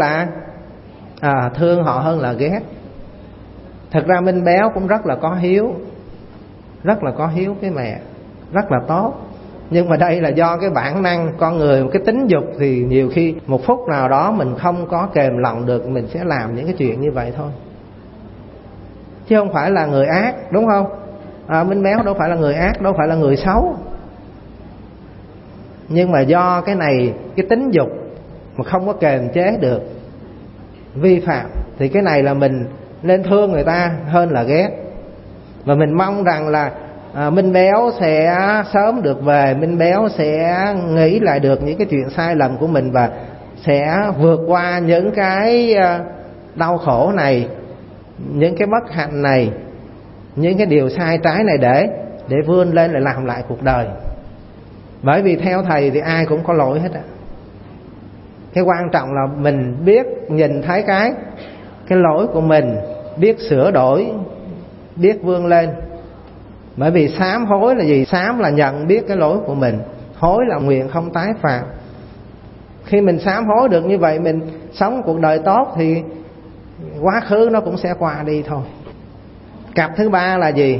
Speaker 1: là ghét. Thật ra Minh Béo cũng rất là có hiếu, rất là có hiếu với mẹ, rất là tốt. Nhưng mà đây là do cái bản năng con người, cái tính dục, thì nhiều khi một phút nào đó mình không có kềm lòng được, mình sẽ làm những cái chuyện như vậy thôi, chứ không phải là người ác, đúng không? Minh Béo đâu phải là người ác, đâu phải là người xấu. Nhưng mà do cái này, cái tính dục mà không có kềm chế được, vi phạm, thì cái này là mình nên thương người ta hơn là ghét. Và mình mong rằng là Minh Béo sẽ sớm được về, Minh Béo sẽ nghĩ lại được những cái chuyện sai lầm của mình và sẽ vượt qua những cái đau khổ này, những cái bất hạnh này, những cái điều sai trái này để vươn lên lại làm lại cuộc đời. Bởi vì theo thầy thì ai cũng có lỗi hết á. Cái quan trọng là mình biết nhìn thấy cái lỗi của mình, biết sửa đổi, biết vươn lên. Bởi vì sám hối là gì? Sám là nhận biết cái lỗi của mình, hối là nguyện không tái phạm. Khi mình sám hối được như vậy, mình sống cuộc đời tốt thì quá khứ nó cũng sẽ qua đi thôi. Cặp thứ ba là gì?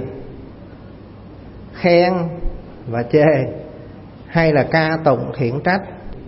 Speaker 1: Khen và chê, hay là ca tụng khiển trách.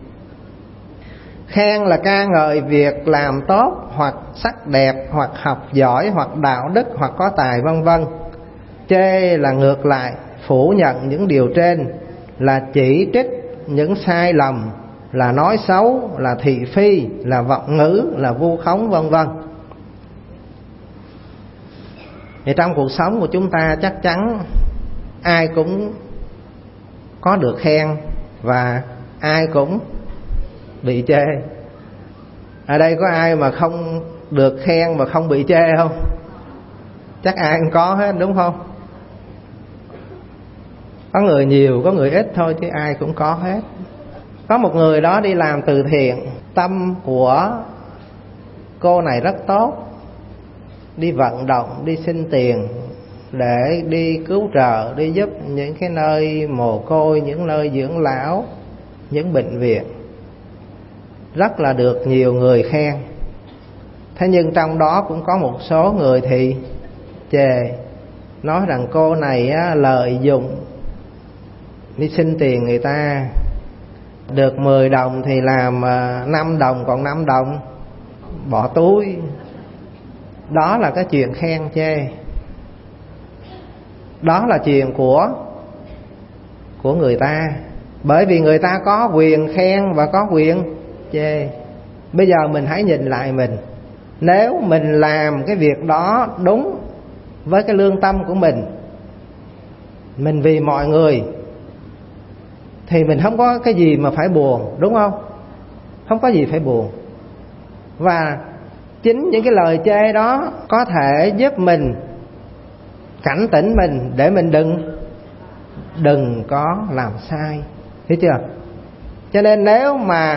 Speaker 1: Khen là ca ngợi việc làm tốt, hoặc sắc đẹp, hoặc học giỏi, hoặc đạo đức, hoặc có tài, vân vân. Chê là ngược lại, phủ nhận những điều trên, là chỉ trích những sai lầm, là nói xấu, là thị phi, là vọng ngữ, là vu khống, vân vân. Thì trong cuộc sống của chúng ta chắc chắn ai cũng có được khen và ai cũng bị chê. Ở đây có ai mà không được khen mà không bị chê không? Chắc ai cũng có hết, đúng không? Có người nhiều, có người ít thôi, chứ ai cũng có hết. Có một người đó đi làm từ thiện, tâm của cô này rất tốt, đi vận động, đi xin tiền để đi cứu trợ, đi giúp những cái nơi mồ côi, những nơi dưỡng lão, những bệnh viện, rất là được nhiều người khen. Thế nhưng trong đó cũng có một số người thì chê, nói rằng cô này á, lợi dụng đi xin tiền người ta, được 10 đồng thì làm 5 đồng, còn 5 đồng bỏ túi. Đó là cái chuyện khen chê. Đó là chuyện của người ta. Bởi vì người ta có quyền khen và có quyền chê. Bây giờ mình hãy nhìn lại mình. Nếu mình làm cái việc đó đúng với cái lương tâm của mình vì mọi người, thì mình không có cái gì mà phải buồn, đúng không? Không có gì phải buồn. Và chính những cái lời chê đó có thể giúp mình cảnh tỉnh mình để mình đừng có làm sai. Hiểu chưa? Cho nên nếu mà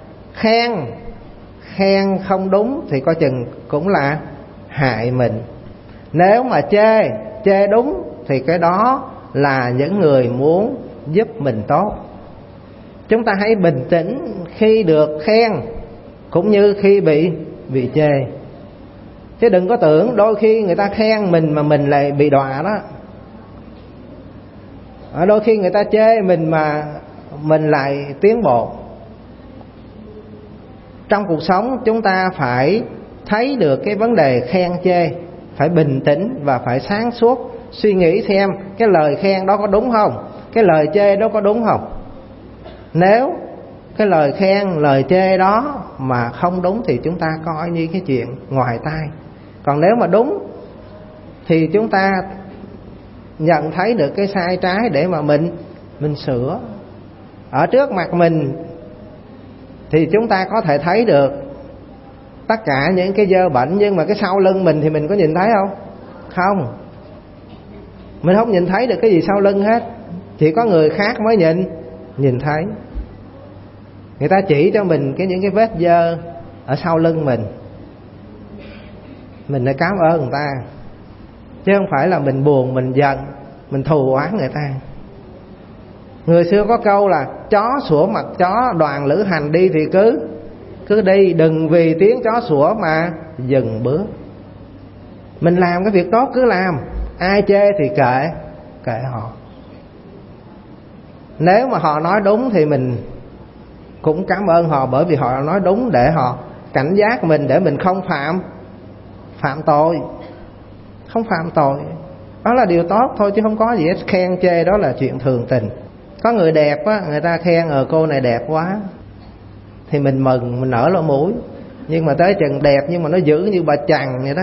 Speaker 1: khen không đúng thì coi chừng cũng là hại mình. Nếu mà chê đúng thì cái đó là những người muốn giúp mình tốt. Chúng ta hãy bình tĩnh khi được khen cũng như khi bị chê. Chứ đừng có tưởng đôi khi người ta khen mình mà mình lại bị đọa đó. Đôi khi người ta chê mình mà mình lại tiến bộ. Trong cuộc sống chúng ta phải thấy được cái vấn đề khen chê, phải bình tĩnh và phải sáng suốt, suy nghĩ xem cái lời khen đó có đúng không, cái lời chê đó có đúng không. Nếu cái lời khen, lời chê đó mà không đúng thì chúng ta coi như cái chuyện ngoài tai. Còn nếu mà đúng thì chúng ta nhận thấy được cái sai trái để mà mình sửa. Ở trước mặt mình thì chúng ta có thể thấy được tất cả những cái dơ bẩn, nhưng mà cái sau lưng mình thì mình có nhìn thấy không? Không. Mình không nhìn thấy được cái gì sau lưng hết. Chỉ có người khác mới nhìn thấy. Người ta chỉ cho mình những cái vết dơ ở sau lưng mình lại cảm ơn người ta, chứ không phải là mình buồn, mình giận, mình thù oán người ta. Người xưa có câu là chó sủa mặt chó, đoàn lữ hành đi thì cứ đi, đừng vì tiếng chó sủa mà dừng bước. Mình làm cái việc tốt cứ làm, ai chê thì kệ họ. Nếu mà họ nói đúng thì mình cũng cảm ơn họ, bởi vì họ nói đúng để họ cảnh giác mình, để mình không phạm tội. Không phạm tội, đó là điều tốt thôi, chứ không có gì hết. Khen chê đó là chuyện thường tình. Có người đẹp á, người ta khen cô này đẹp quá thì mình mừng, mình nở lỗ mũi. Nhưng mà tới chừng đẹp nhưng mà nó dữ như bà chằn vậy đó,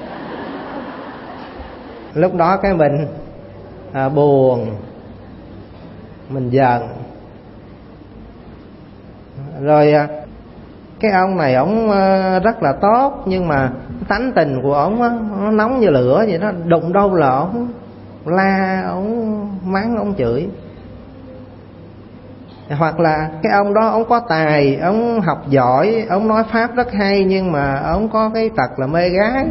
Speaker 1: lúc đó cái mình buồn, mình giận. Rồi cái ông này ổng rất là tốt, nhưng mà tánh tình của ổng nó nóng như lửa vậy đó, đụng đâu là ổng la, ổng mắng, ổng chửi. Hoặc là cái ông đó ổng có tài, ổng học giỏi, ổng nói pháp rất hay, nhưng mà ổng có cái tật là mê gái.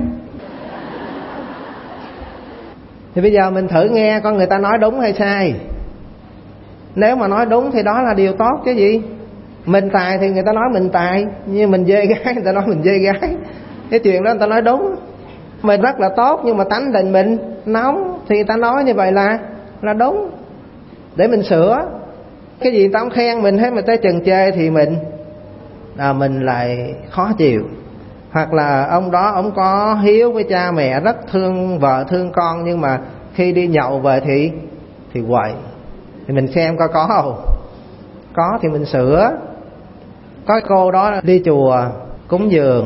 Speaker 1: Thì bây giờ mình thử nghe con người ta nói đúng hay sai. Nếu mà nói đúng thì đó là điều tốt chứ gì. Mình tài thì người ta nói mình tài, nhưng mình dê gái người ta nói mình dê gái. Cái chuyện đó người ta nói đúng. Mình rất là tốt nhưng mà tánh tình mình nóng thì người ta nói như vậy là đúng, để mình sửa. Cái gì người ta không khen mình hết mà tới chừng chê thì mình lại khó chịu. Hoặc là ông đó ông có hiếu với cha mẹ, rất thương vợ thương con, nhưng mà khi đi nhậu về thì quậy. Thì mình xem coi có không. Có thì mình sửa. Có cô đó đi chùa cúng dường,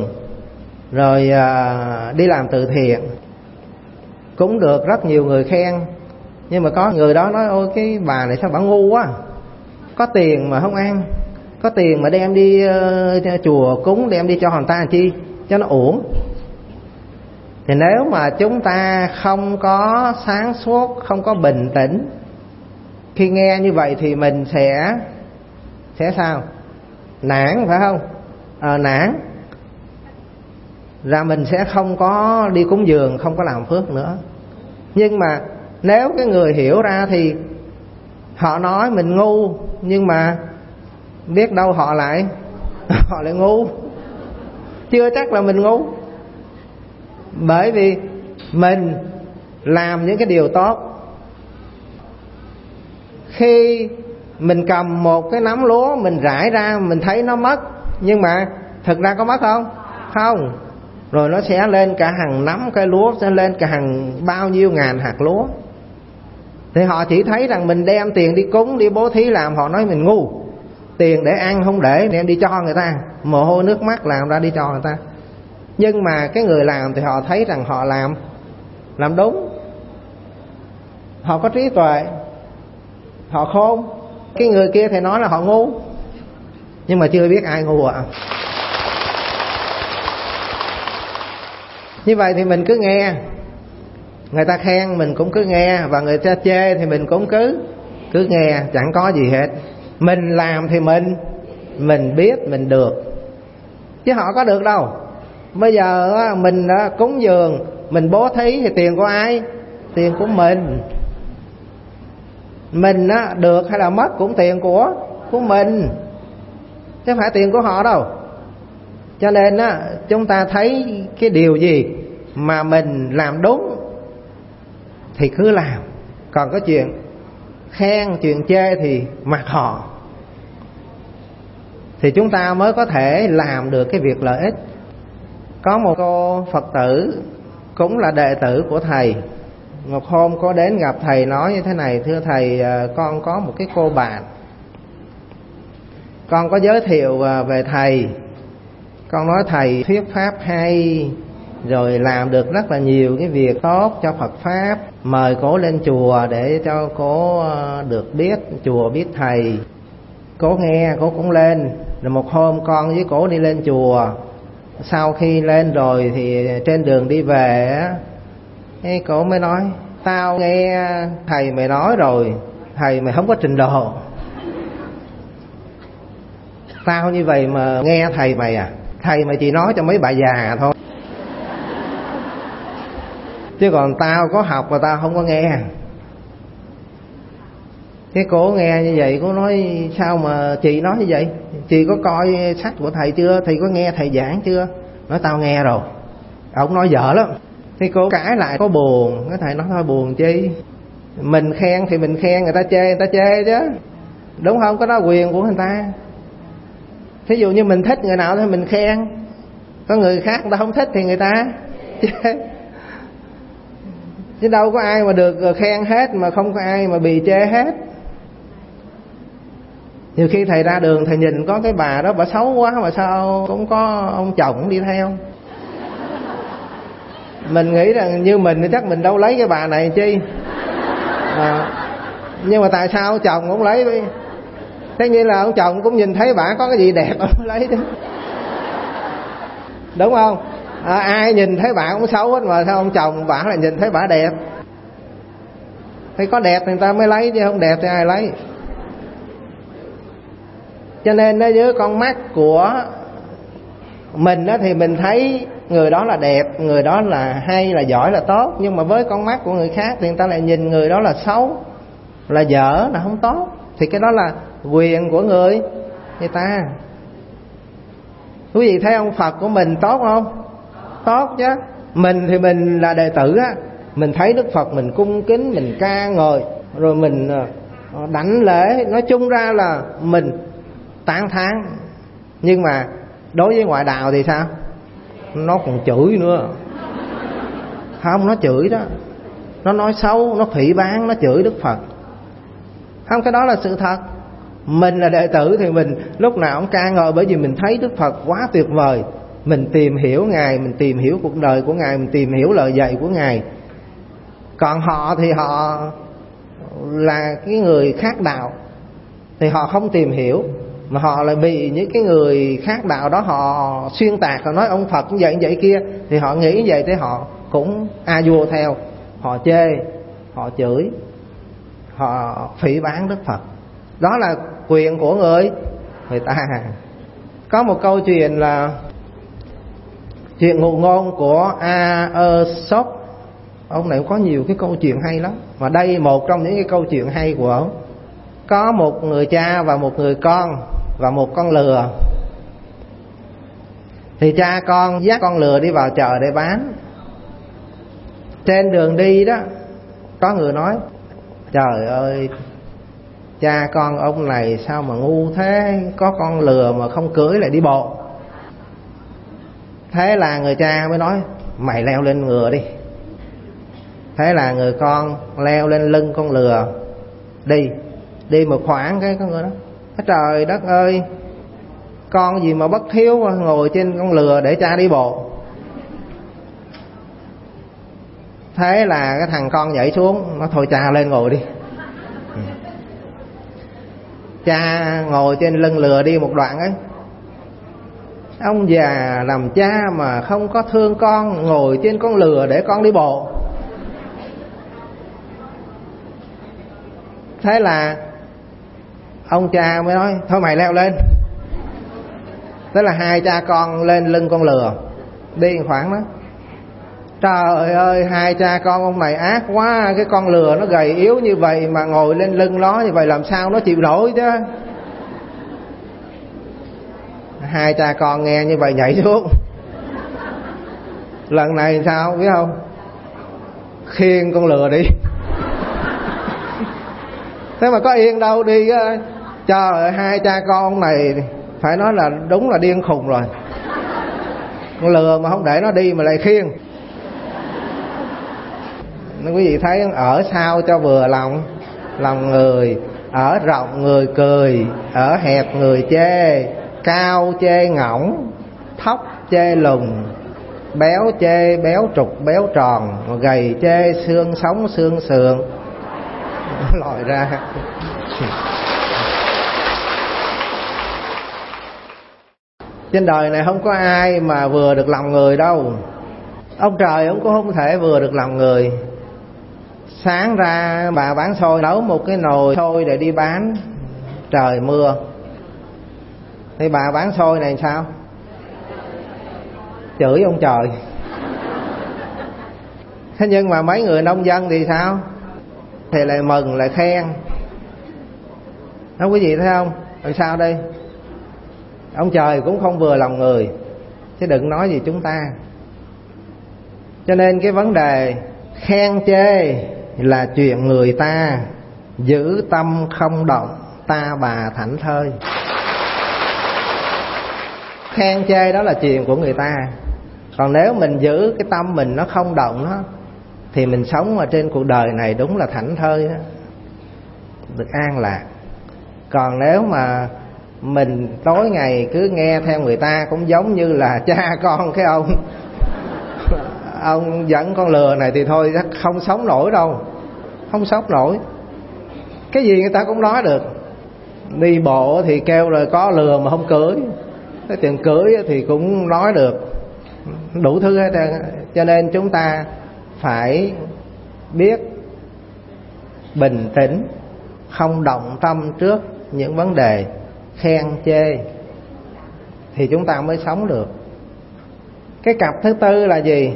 Speaker 1: rồi đi làm từ thiện, cũng được rất nhiều người khen. Nhưng mà có người đó nói ôi cái bà này sao bà ngu quá, có tiền mà không ăn, có tiền mà đem đi chùa cúng, đem đi cho người ta làm chi cho nó uổng. Thì nếu mà chúng ta không có sáng suốt, không có bình tĩnh, khi nghe như vậy thì mình sẽ sao? Nản, phải không? Nản ra mình sẽ không có đi cúng dường, không có làm phước nữa. Nhưng mà nếu cái người hiểu ra thì họ nói mình ngu, nhưng mà biết đâu họ lại ngu, chưa chắc là mình ngu. Bởi vì mình làm những cái điều tốt. Khi mình cầm một cái nắm lúa mình rải ra, mình thấy nó mất, nhưng mà thực ra có mất không? Không. Rồi nó sẽ lên cả hàng nắm cây lúa, sẽ lên cả hàng bao nhiêu ngàn hạt lúa. Thì họ chỉ thấy rằng mình đem tiền đi cúng, đi bố thí làm, họ nói mình ngu. Tiền để ăn không để đem đi cho người ta, mồ hôi nước mắt làm ra đi cho người ta. Nhưng mà cái người làm thì họ thấy rằng họ làm đúng. Họ có trí tuệ, họ khôn. Cái người kia thì nói là họ ngu, nhưng mà chưa biết ai ngu ạ. Như vậy thì mình cứ nghe. Người ta khen mình cũng cứ nghe, và người ta chê thì mình cũng cứ nghe, chẳng có gì hết. Mình làm thì mình biết mình được, chứ họ có được đâu. Bây giờ mình cúng dường, mình bố thí thì tiền của ai? Tiền của mình. Mình được hay là mất cũng tiền của mình, chứ không phải tiền của họ đâu. Cho nên chúng ta thấy cái điều gì mà mình làm đúng thì cứ làm. Còn có chuyện khen, chuyện chê thì mặc họ, thì chúng ta mới có thể làm được cái việc lợi ích. Có một cô Phật tử cũng là đệ tử của thầy. Một hôm có đến gặp thầy nói như thế này: thưa thầy, con có một cái cô bạn, con có giới thiệu về thầy. Con nói thầy thuyết pháp hay, rồi làm được rất là nhiều cái việc tốt cho Phật Pháp. Mời cổ lên chùa để cho cổ được biết chùa, biết thầy. Cổ nghe, cổ cũng lên. Rồi một hôm con với cổ đi lên chùa. Sau khi lên rồi thì trên đường đi về cái cổ mới nói: tao nghe thầy mày nói rồi, thầy mày không có trình độ. Tao như vậy mà nghe thầy mày à? Thầy mày chỉ nói cho mấy bà già thôi, chứ còn tao có học mà tao không có nghe. Cái cổ nghe như vậy, cổ nói: sao mà chị nói như vậy? Chị có coi sách của thầy chưa? Thầy có nghe thầy giảng chưa? Nói: tao nghe rồi. Ông nói dở lắm. Thì cô cãi lại, có buồn. Cái thầy nói: thôi buồn chi, mình khen thì mình khen, người ta chê chứ, đúng không? Cái đó quyền của người ta. Thí dụ như mình thích người nào thì mình khen, có người khác người ta không thích thì người ta chê. Chứ đâu có ai mà được khen hết, mà không có ai mà bị chê hết. Nhiều khi thầy ra đường thầy nhìn có cái bà đó, bà xấu quá mà sao cũng có ông chồng đi theo. Mình nghĩ rằng như mình thì chắc mình đâu lấy cái bà này chi. Nhưng mà tại sao chồng cũng lấy đi? Tất nhiên là ông chồng cũng nhìn thấy bà có cái gì đẹp ông lấy đi, đúng không? Ai nhìn thấy bà cũng xấu hết, mà sao ông chồng bà là nhìn thấy bà đẹp? Thì có đẹp thì người ta mới lấy, chứ không đẹp thì ai lấy. Cho nên dưới con mắt của mình thì mình thấy người đó là đẹp, người đó là hay, là giỏi, là tốt. Nhưng mà với con mắt của người khác thì người ta lại nhìn người đó là xấu, là dở, là không tốt. Thì cái đó là quyền của người ta. Quý vị thấy ông Phật của mình tốt không? Tốt chứ. Mình thì mình là đệ tử á, mình thấy Đức Phật mình cung kính, mình ca ngợi, rồi mình đảnh lễ. Nói chung ra là mình tán thán. Nhưng mà đối với ngoại đạo thì sao? Nó còn chửi nữa. Không, nó chửi đó, nó nói xấu, nó phỉ báng, nó chửi Đức Phật. Không, cái đó là sự thật. Mình là đệ tử thì mình lúc nào cũng ca ngợi, bởi vì mình thấy Đức Phật quá tuyệt vời. Mình tìm hiểu Ngài, mình tìm hiểu cuộc đời của Ngài, mình tìm hiểu lời dạy của Ngài. Còn họ thì họ là cái người khác đạo thì họ không tìm hiểu, mà họ lại bị những cái người khác đạo đó họ xuyên tạc, họ nói ông Phật như vậy kia, thì họ nghĩ vậy thì họ cũng a vua theo, họ chê, họ chửi, họ phỉ báng Đức Phật. Đó là quyền của người ta. Có một câu chuyện là chuyện ngụ ngôn của Aesop. Ông này có nhiều cái câu chuyện hay lắm, mà đây một trong những cái câu chuyện hay của ông. Có một người cha và một người con và một con lừa. Thì cha con dắt con lừa đi vào chợ để bán. Trên đường đi đó, có người nói: trời ơi, cha con ông này sao mà ngu thế, có con lừa mà không cưỡi lại đi bộ. Thế là người cha mới nói: mày leo lên ngựa đi. Thế là người con leo lên lưng con lừa, đi một khoảng cái con người đó: trời đất ơi, con gì mà bất hiếu ngồi trên con lừa để cha đi bộ. Thế là cái thằng con nhảy xuống, nó: thôi cha lên ngồi đi. Cha ngồi trên lưng lừa đi một đoạn ấy, ông già làm cha mà không có thương con, ngồi trên con lừa để con đi bộ. Thế là ông cha mới nói: thôi mày leo lên. Thế là hai cha con lên lưng con lừa, đi khoảng đó. Trời ơi, hai cha con ông này ác quá, cái con lừa nó gầy yếu như vậy mà ngồi lên lưng nó như vậy làm sao nó chịu nổi chứ. Hai cha con nghe như vậy nhảy xuống. Lần này sao biết không? Khiêng con lừa đi. Thế mà có yên đâu đi á. Trời ơi, hai cha con này phải nói là đúng là điên khùng rồi. Con lừa mà không để nó đi mà lại khiêng. Nên quý vị thấy ở sao cho vừa lòng người, ở rộng người cười, ở hẹp người chê, cao chê ngỗng, thóc chê lùn, béo chê béo trục béo tròn, gầy chê xương sống xương sườn. Lòi ra. Trên đời này không có ai mà vừa được lòng người đâu. Ông trời ông cũng không thể vừa được lòng người. Sáng ra bà bán xôi nấu một cái nồi xôi để đi bán, trời mưa, thì bà bán xôi này sao? Chửi ông trời. Thế nhưng mà mấy người nông dân thì sao? Thì lại mừng, lại khen. Đó quý vị thấy không? Làm sao đây? Ông trời cũng không vừa lòng người, chứ đừng nói gì chúng ta. Cho nên cái vấn đề khen chê là chuyện người ta, giữ tâm không động, ta bà thảnh thơi. Khen chê đó là chuyện của người ta. Còn nếu mình giữ cái tâm mình nó không động đó, thì mình sống ở trên cuộc đời này đúng là thảnh thơi đó, được an lạc. Còn nếu mà mình tối ngày cứ nghe theo người ta, cũng giống như là cha con cái ông dẫn con lừa này thì thôi không sống nổi đâu. Không sống nổi. Cái gì người ta cũng nói được. Đi bộ thì kêu rồi có lừa mà không cưỡi, cái chuyện cưỡi thì cũng nói được, đủ thứ hết. Cho nên chúng ta phải biết bình tĩnh, không động tâm trước những vấn đề khen chê, thì chúng ta mới sống được. Cái cặp thứ tư là gì?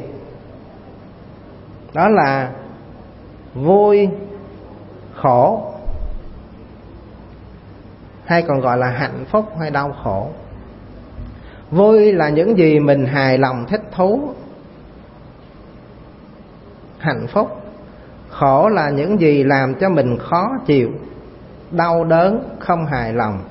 Speaker 1: Đó là vui khổ, hay còn gọi là hạnh phúc hay đau khổ. Vui là những gì mình hài lòng thích thú, hạnh phúc. Khổ là những gì làm cho mình khó chịu, đau đớn, không hài lòng.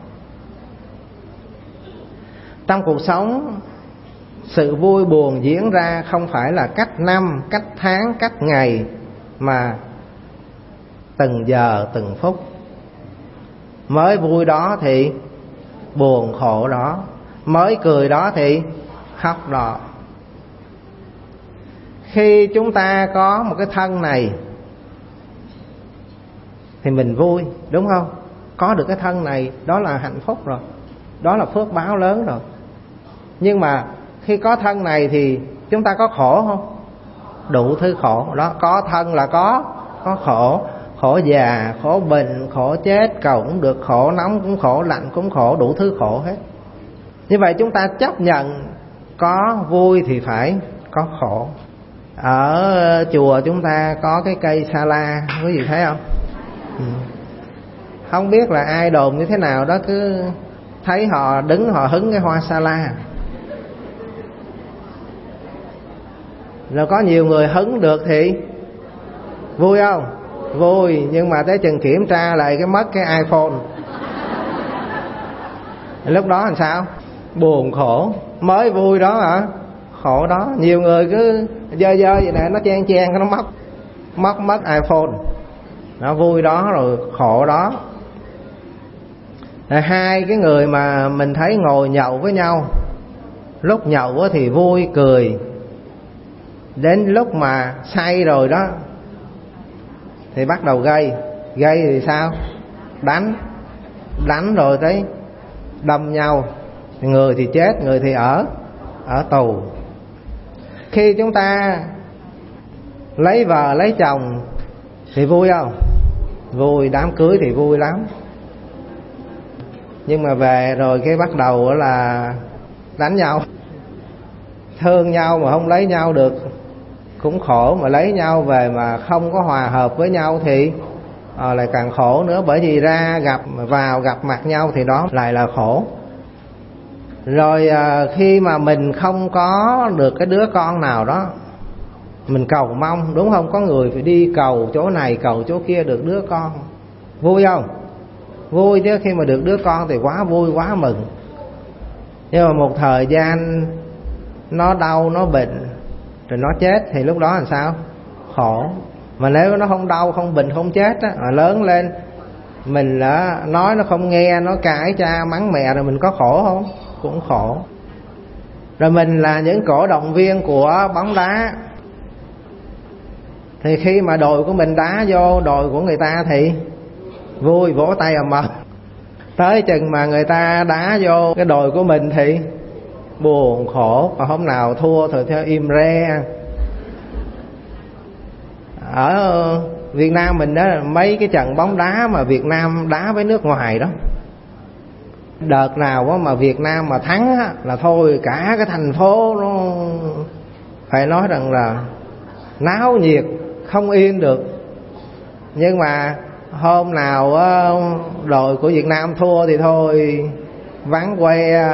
Speaker 1: Trong cuộc sống, sự vui buồn diễn ra không phải là cách năm, cách tháng, cách ngày, mà từng giờ, từng phút. Mới vui đó thì buồn khổ đó, mới cười đó thì khóc đó. Khi chúng ta có một cái thân này, thì mình vui, đúng không? Có được cái thân này đó là hạnh phúc rồi, đó là phước báo lớn rồi. Nhưng mà khi có thân này thì chúng ta có khổ không? Đủ thứ khổ đó. Có thân là có khổ. Khổ già, khổ bệnh, khổ chết, cầu cũng được khổ, nóng cũng khổ, lạnh cũng khổ, đủ thứ khổ hết. Như vậy chúng ta chấp nhận có vui thì phải có khổ. Ở chùa chúng ta có cái cây sa la, quý vị thấy không? Không biết là ai đồn như thế nào đó, cứ thấy họ đứng họ hứng cái hoa sa la. Rồi có nhiều người hứng được thì vui không? Vui, nhưng mà tới chừng kiểm tra lại cái mất cái iPhone, lúc đó làm sao? Buồn khổ. Mới vui đó hả? Khổ đó. Nhiều người cứ dơ vậy nè, nó chen nó mất iPhone, nó vui đó rồi khổ đó. Rồi hai cái người mà mình thấy ngồi nhậu với nhau, lúc nhậu thì vui cười, đến lúc mà say rồi đó thì bắt đầu gây thì sao? Đánh rồi tới đâm nhau, người thì chết, người thì ở tù. Khi chúng ta lấy vợ lấy chồng thì vui không? Vui. Đám cưới thì vui lắm. Nhưng mà về rồi cái bắt đầu là đánh nhau. Thương nhau mà không lấy nhau được cũng khổ, mà lấy nhau về mà không có hòa hợp với nhau thì lại càng khổ nữa. Bởi vì ra gặp mặt nhau thì đó lại là khổ. Rồi khi mà mình không có được cái đứa con nào đó, mình cầu mong, đúng không? Có người phải đi cầu chỗ này cầu chỗ kia được đứa con, vui không? Vui chứ. Khi mà được đứa con thì quá vui quá mừng. Nhưng mà một thời gian nó đau nó bệnh rồi nó chết thì lúc đó làm sao? Khổ. Mà nếu nó không đau không bệnh không chết á, lớn lên mình đã nói nó không nghe, nó cãi cha mắng mẹ, rồi mình có khổ không? Cũng khổ. Rồi mình là những cổ động viên của bóng đá, thì khi mà đội của mình đá vô đội của người ta thì vui, vỗ tay ầm ầm. Tới chừng mà người ta đá vô cái đội của mình thì buồn khổ. Còn hôm nào thua thì theo im re. Ở Việt Nam mình đó, mấy cái trận bóng đá mà Việt Nam đá với nước ngoài đó, đợt nào mà Việt Nam mà thắng á, là thôi cả cái thành phố nó phải nói rằng là náo nhiệt không yên được. Nhưng mà hôm nào đội của Việt Nam thua thì thôi vắng que,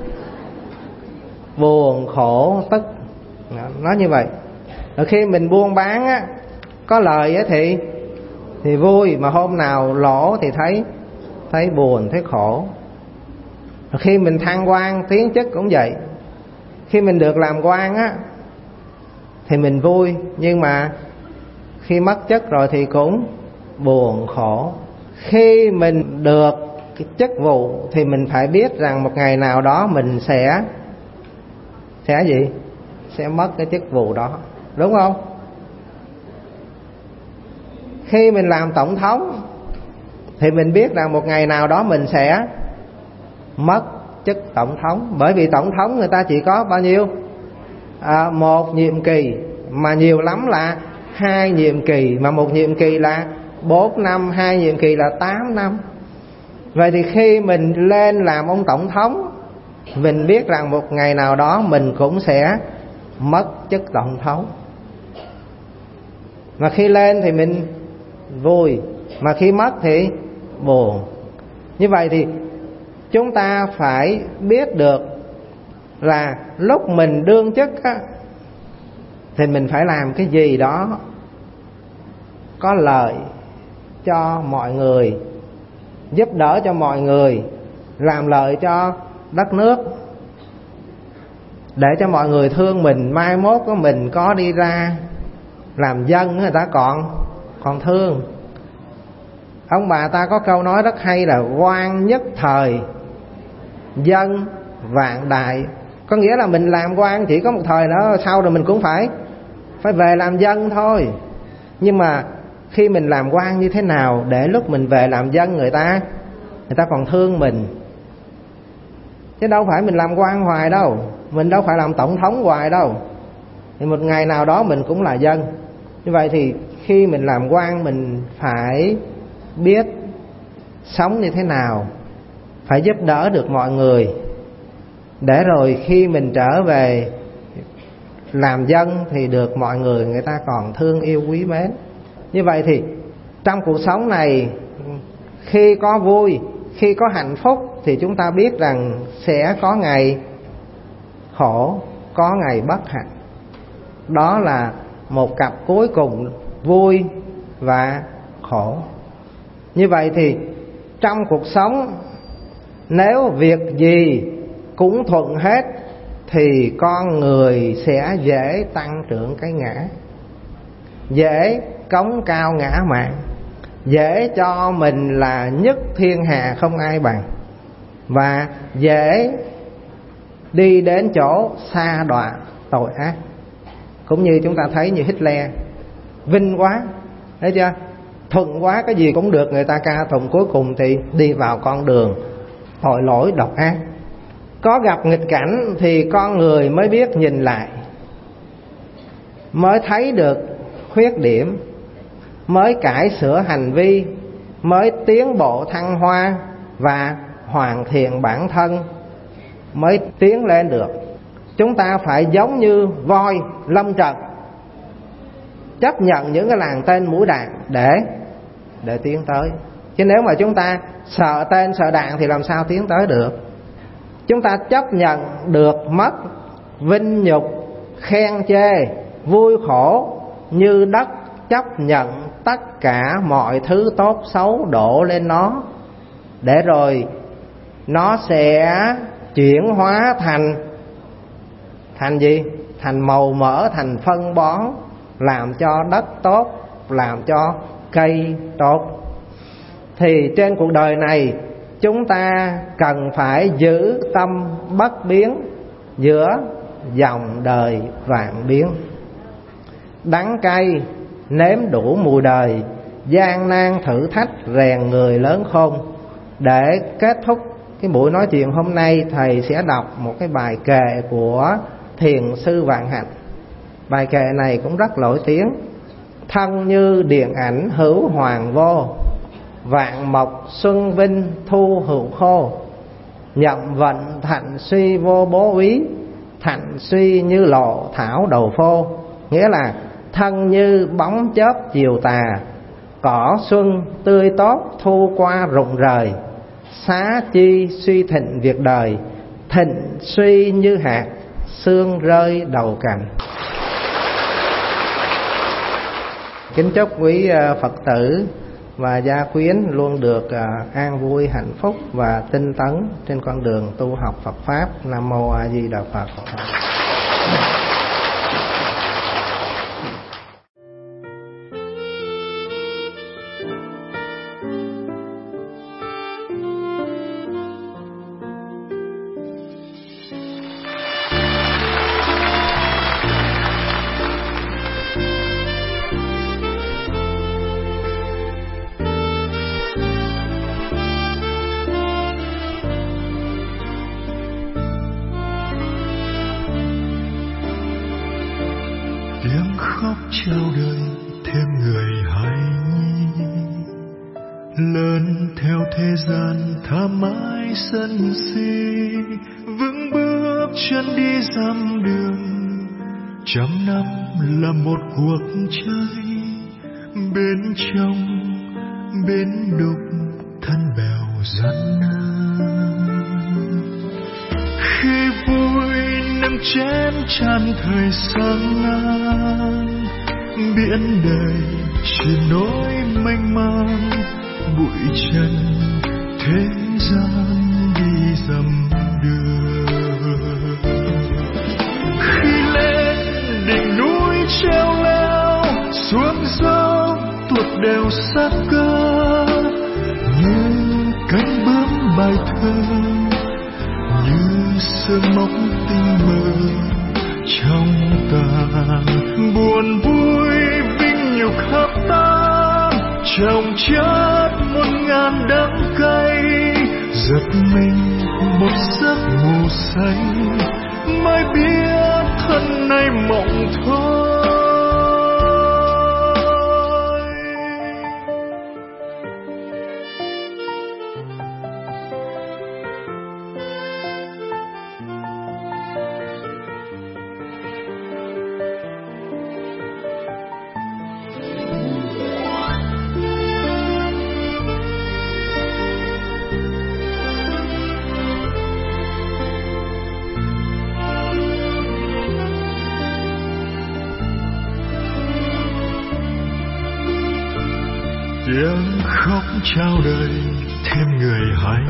Speaker 1: buồn khổ tức. Nói như vậy. Rồi khi mình buôn bán á, có lời á thì vui, mà hôm nào lỗ thì thấy buồn, thấy khổ. Rồi khi mình thăng quan tiến chức cũng vậy. Khi mình được làm quan á thì mình vui, nhưng mà khi mất chức rồi thì cũng buồn khổ. Khi mình được cái chức vụ thì mình phải biết rằng một ngày nào đó mình sẽ gì? Sẽ mất cái chức vụ đó, đúng không? Khi mình làm tổng thống thì mình biết rằng một ngày nào đó mình sẽ mất chức tổng thống. Bởi vì tổng thống người ta chỉ có bao nhiêu? Một nhiệm kỳ, mà nhiều lắm là 2 nhiệm kỳ, mà một nhiệm kỳ là 4 năm, 2 nhiệm kỳ là 8 năm. Vậy thì khi mình lên làm ông tổng thống, mình biết rằng một ngày nào đó mình cũng sẽ mất chức tổng thống. Mà khi lên thì mình vui, mà khi mất thì buồn. Như vậy thì chúng ta phải biết được là lúc mình đương chức á, thì mình phải làm cái gì đó có lợi cho mọi người, giúp đỡ cho mọi người, làm lợi cho đất nước, để cho mọi người thương mình. Mai mốt của mình có đi ra làm dân, người ta còn thương. Ông bà ta có câu nói rất hay là quan nhất thời, dân vạn đại. Có nghĩa là mình làm quan chỉ có một thời đó, sau rồi mình cũng phải về làm dân thôi. Nhưng mà khi mình làm quan như thế nào để lúc mình về làm dân người ta còn thương mình. Chứ đâu phải mình làm quan hoài đâu, mình đâu phải làm tổng thống hoài đâu, thì một ngày nào đó mình cũng là dân. Như vậy thì khi mình làm quan mình phải biết sống như thế nào, phải giúp đỡ được mọi người, để rồi khi mình trở về làm dân thì được mọi người ta còn thương yêu quý mến. Như vậy thì trong cuộc sống này, khi có vui, khi có hạnh phúc thì chúng ta biết rằng sẽ có ngày khổ, có ngày bất hạnh. Đó là một cặp cuối cùng, vui và khổ. Như vậy thì trong cuộc sống, nếu việc gì cũng thuận hết thì con người sẽ dễ tăng trưởng cái ngã, dễ cống cao ngã mạn, dễ cho mình là nhất thiên hạ không ai bằng, và dễ đi đến chỗ sa đọa tội ác. Cũng như chúng ta thấy như Hitler, vinh quá, thấy chưa, thuận quá, cái gì cũng được người ta ca tụng, cuối cùng thì đi vào con đường tội lỗi độc ác. Có gặp nghịch cảnh thì con người mới biết nhìn lại, mới thấy được khuyết điểm, mới cải sửa hành vi, mới tiến bộ thăng hoa và hoàn thiện bản thân, mới tiến lên được. Chúng ta phải giống như voi lâm trận, chấp nhận những cái làn tên mũi đạn để tiến tới. Chứ nếu mà chúng ta sợ tên sợ đạn thì làm sao tiến tới được. Chúng ta chấp nhận được mất, vinh nhục, khen chê, vui khổ như đất chấp nhận tất cả mọi thứ tốt xấu đổ lên nó, để rồi nó sẽ chuyển hóa thành gì? Thành màu mỡ, thành phân bón, làm cho đất tốt, làm cho cây tốt. Thì trên cuộc đời này chúng ta cần phải giữ tâm bất biến giữa dòng đời vạn biến. Đắng cay nếm đủ mùi đời, gian nan thử thách rèn người lớn khôn. Để kết thúc cái buổi nói chuyện hôm nay, thầy sẽ đọc một cái bài kệ của Thiền sư Vạn Hạnh. Bài kệ này cũng rất nổi tiếng. Thân như điện ảnh hữu hoàng vô, vạn mộc xuân vinh thu hữu khô. Nhậm vận thạnh suy vô bố úy, thạnh suy như lộ thảo đầu phô. Nghĩa là thân như bóng chớp chiều tà, cỏ xuân tươi tốt thu qua rụng rời. Xá chi suy thịnh việc đời, thịnh suy như hạt sương rơi đầu cành. Kính chúc quý Phật tử và gia quyến luôn được an vui, hạnh phúc và tinh tấn trên con đường tu học Phật Pháp. Nam Mô A Di Đà Phật.
Speaker 2: Tiếng khóc trao đời thêm người hài nhi, lớn theo thế gian tha mãi sân si, vững bước chân đi dặm đường. Trăm năm là một cuộc chơi, bên trong bên đục thân bèo gian nan. Khi vui nâng chén tràn thời sang ngang, biển đời chỉ nỗi mênh mang, bụi trần thế gian đi dầm đường. Khi lên đỉnh núi treo leo, xuống dốc tuột đèo sát cơ, như cánh bướm bài thơ, như sương mộng tinh mơ trong tàn. Buồn vui vinh nhục khắp ta, chồng chất 1000 đắng cay, giật mình một giấc ngủ say, mới biết thân này mộng thôi. Tiếng khóc trao đời thêm người hay,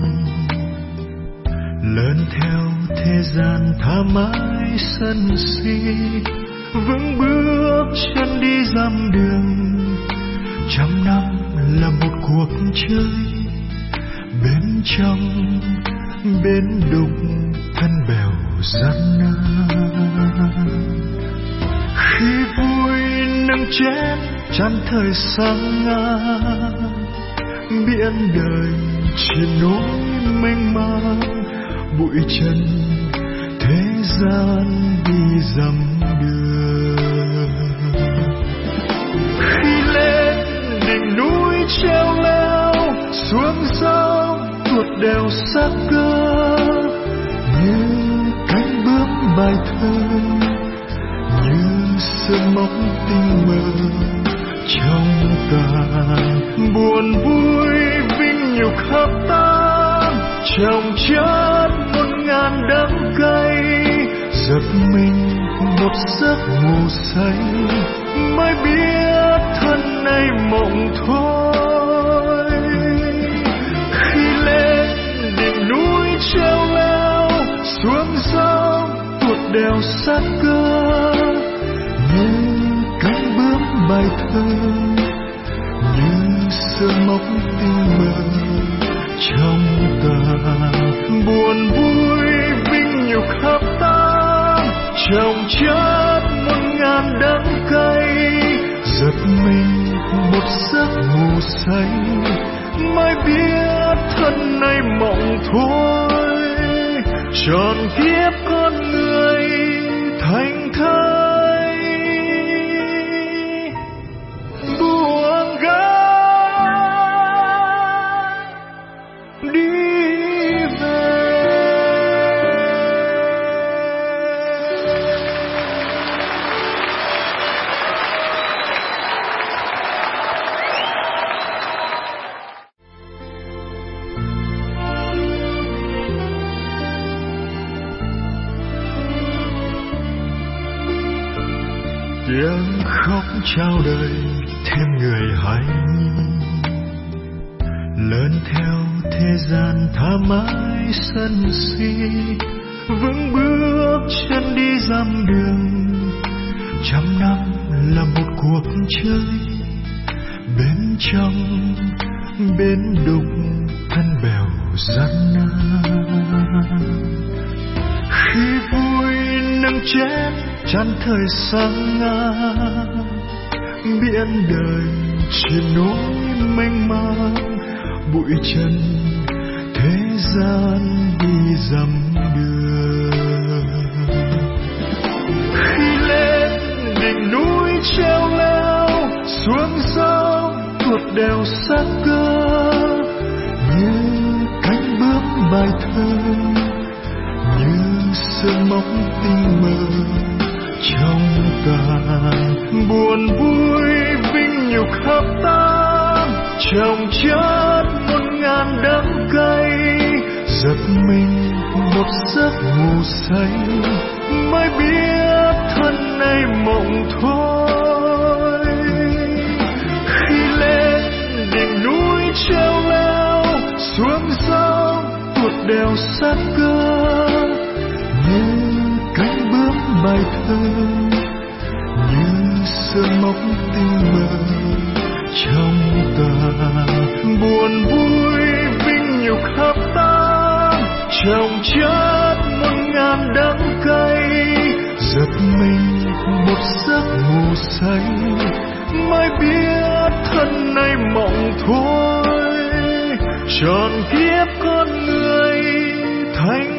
Speaker 2: lớn theo thế gian tha mãi sân si, vững bước chân đi dặm đường. Trăm năm là một cuộc chơi, bên trong bên đục thân bèo rắn nát. Khi vui nâng chén chán thời sang ngang, biển đời chỉ nỗi mênh mang, bụi trần thế gian đi dặm đường. Khi lên đỉnh núi treo leo, xuống dốc tuột đèo xác cơ, như cánh bướm bài thơ, như sương móc tinh mơ trong tàn. Buồn vui vinh nhục khắp tan, chồng chất 1000 đắng cay, giật mình một giấc ngủ say, mới biết thân này mộng thôi. Khi lên đỉnh núi treo leo, xuống dốc tuột đèo sát cơ, như cánh bướm bài thơ, như sương móc tinh mơ trong tàn. Buồn vui vinh nhục khắp tan, chồng chất 1000 đắng cay, giật mình một giấc ngủ say, mới biết thân này mộng thôi. Trọn kiếp con người thành thơi, buông gánh đi về. Tiếng khóc trao đời thêm người hay, lớn theo thế gian tha mãi sân si, vững bước chân đi dặm đường. Trăm năm là một cuộc chơi, bên trong bên đục thân bèo rắn nát. Khi vui nâng chén chán thời sang ngang, biển đời chỉ nỗi mênh mang, bụi trần thế gian đi dặm đường. Khi lên đỉnh núi treo leo, xuống dốc tuột đèo sát cơ, như cánh bướm bài thơ, như sương móc tinh mơ trong tàn. Buồn vui vinh nhục khắp tan, chồng chất 1000 đắng cay, giật mình một giấc ngủ say, mới biết thân này mộng thôi. Khi lên đỉnh núi treo leo, xuống dốc tuột đèo sát cơ, như cánh bướm bài thơ, như sương móc tinh mơ trong tàn. Buồn vui vinh nhục khắp tan, chồng chất 1000 đắng cay, giật mình một giấc ngủ say, mới biết thân này thôi. Trọn kiếp con người thành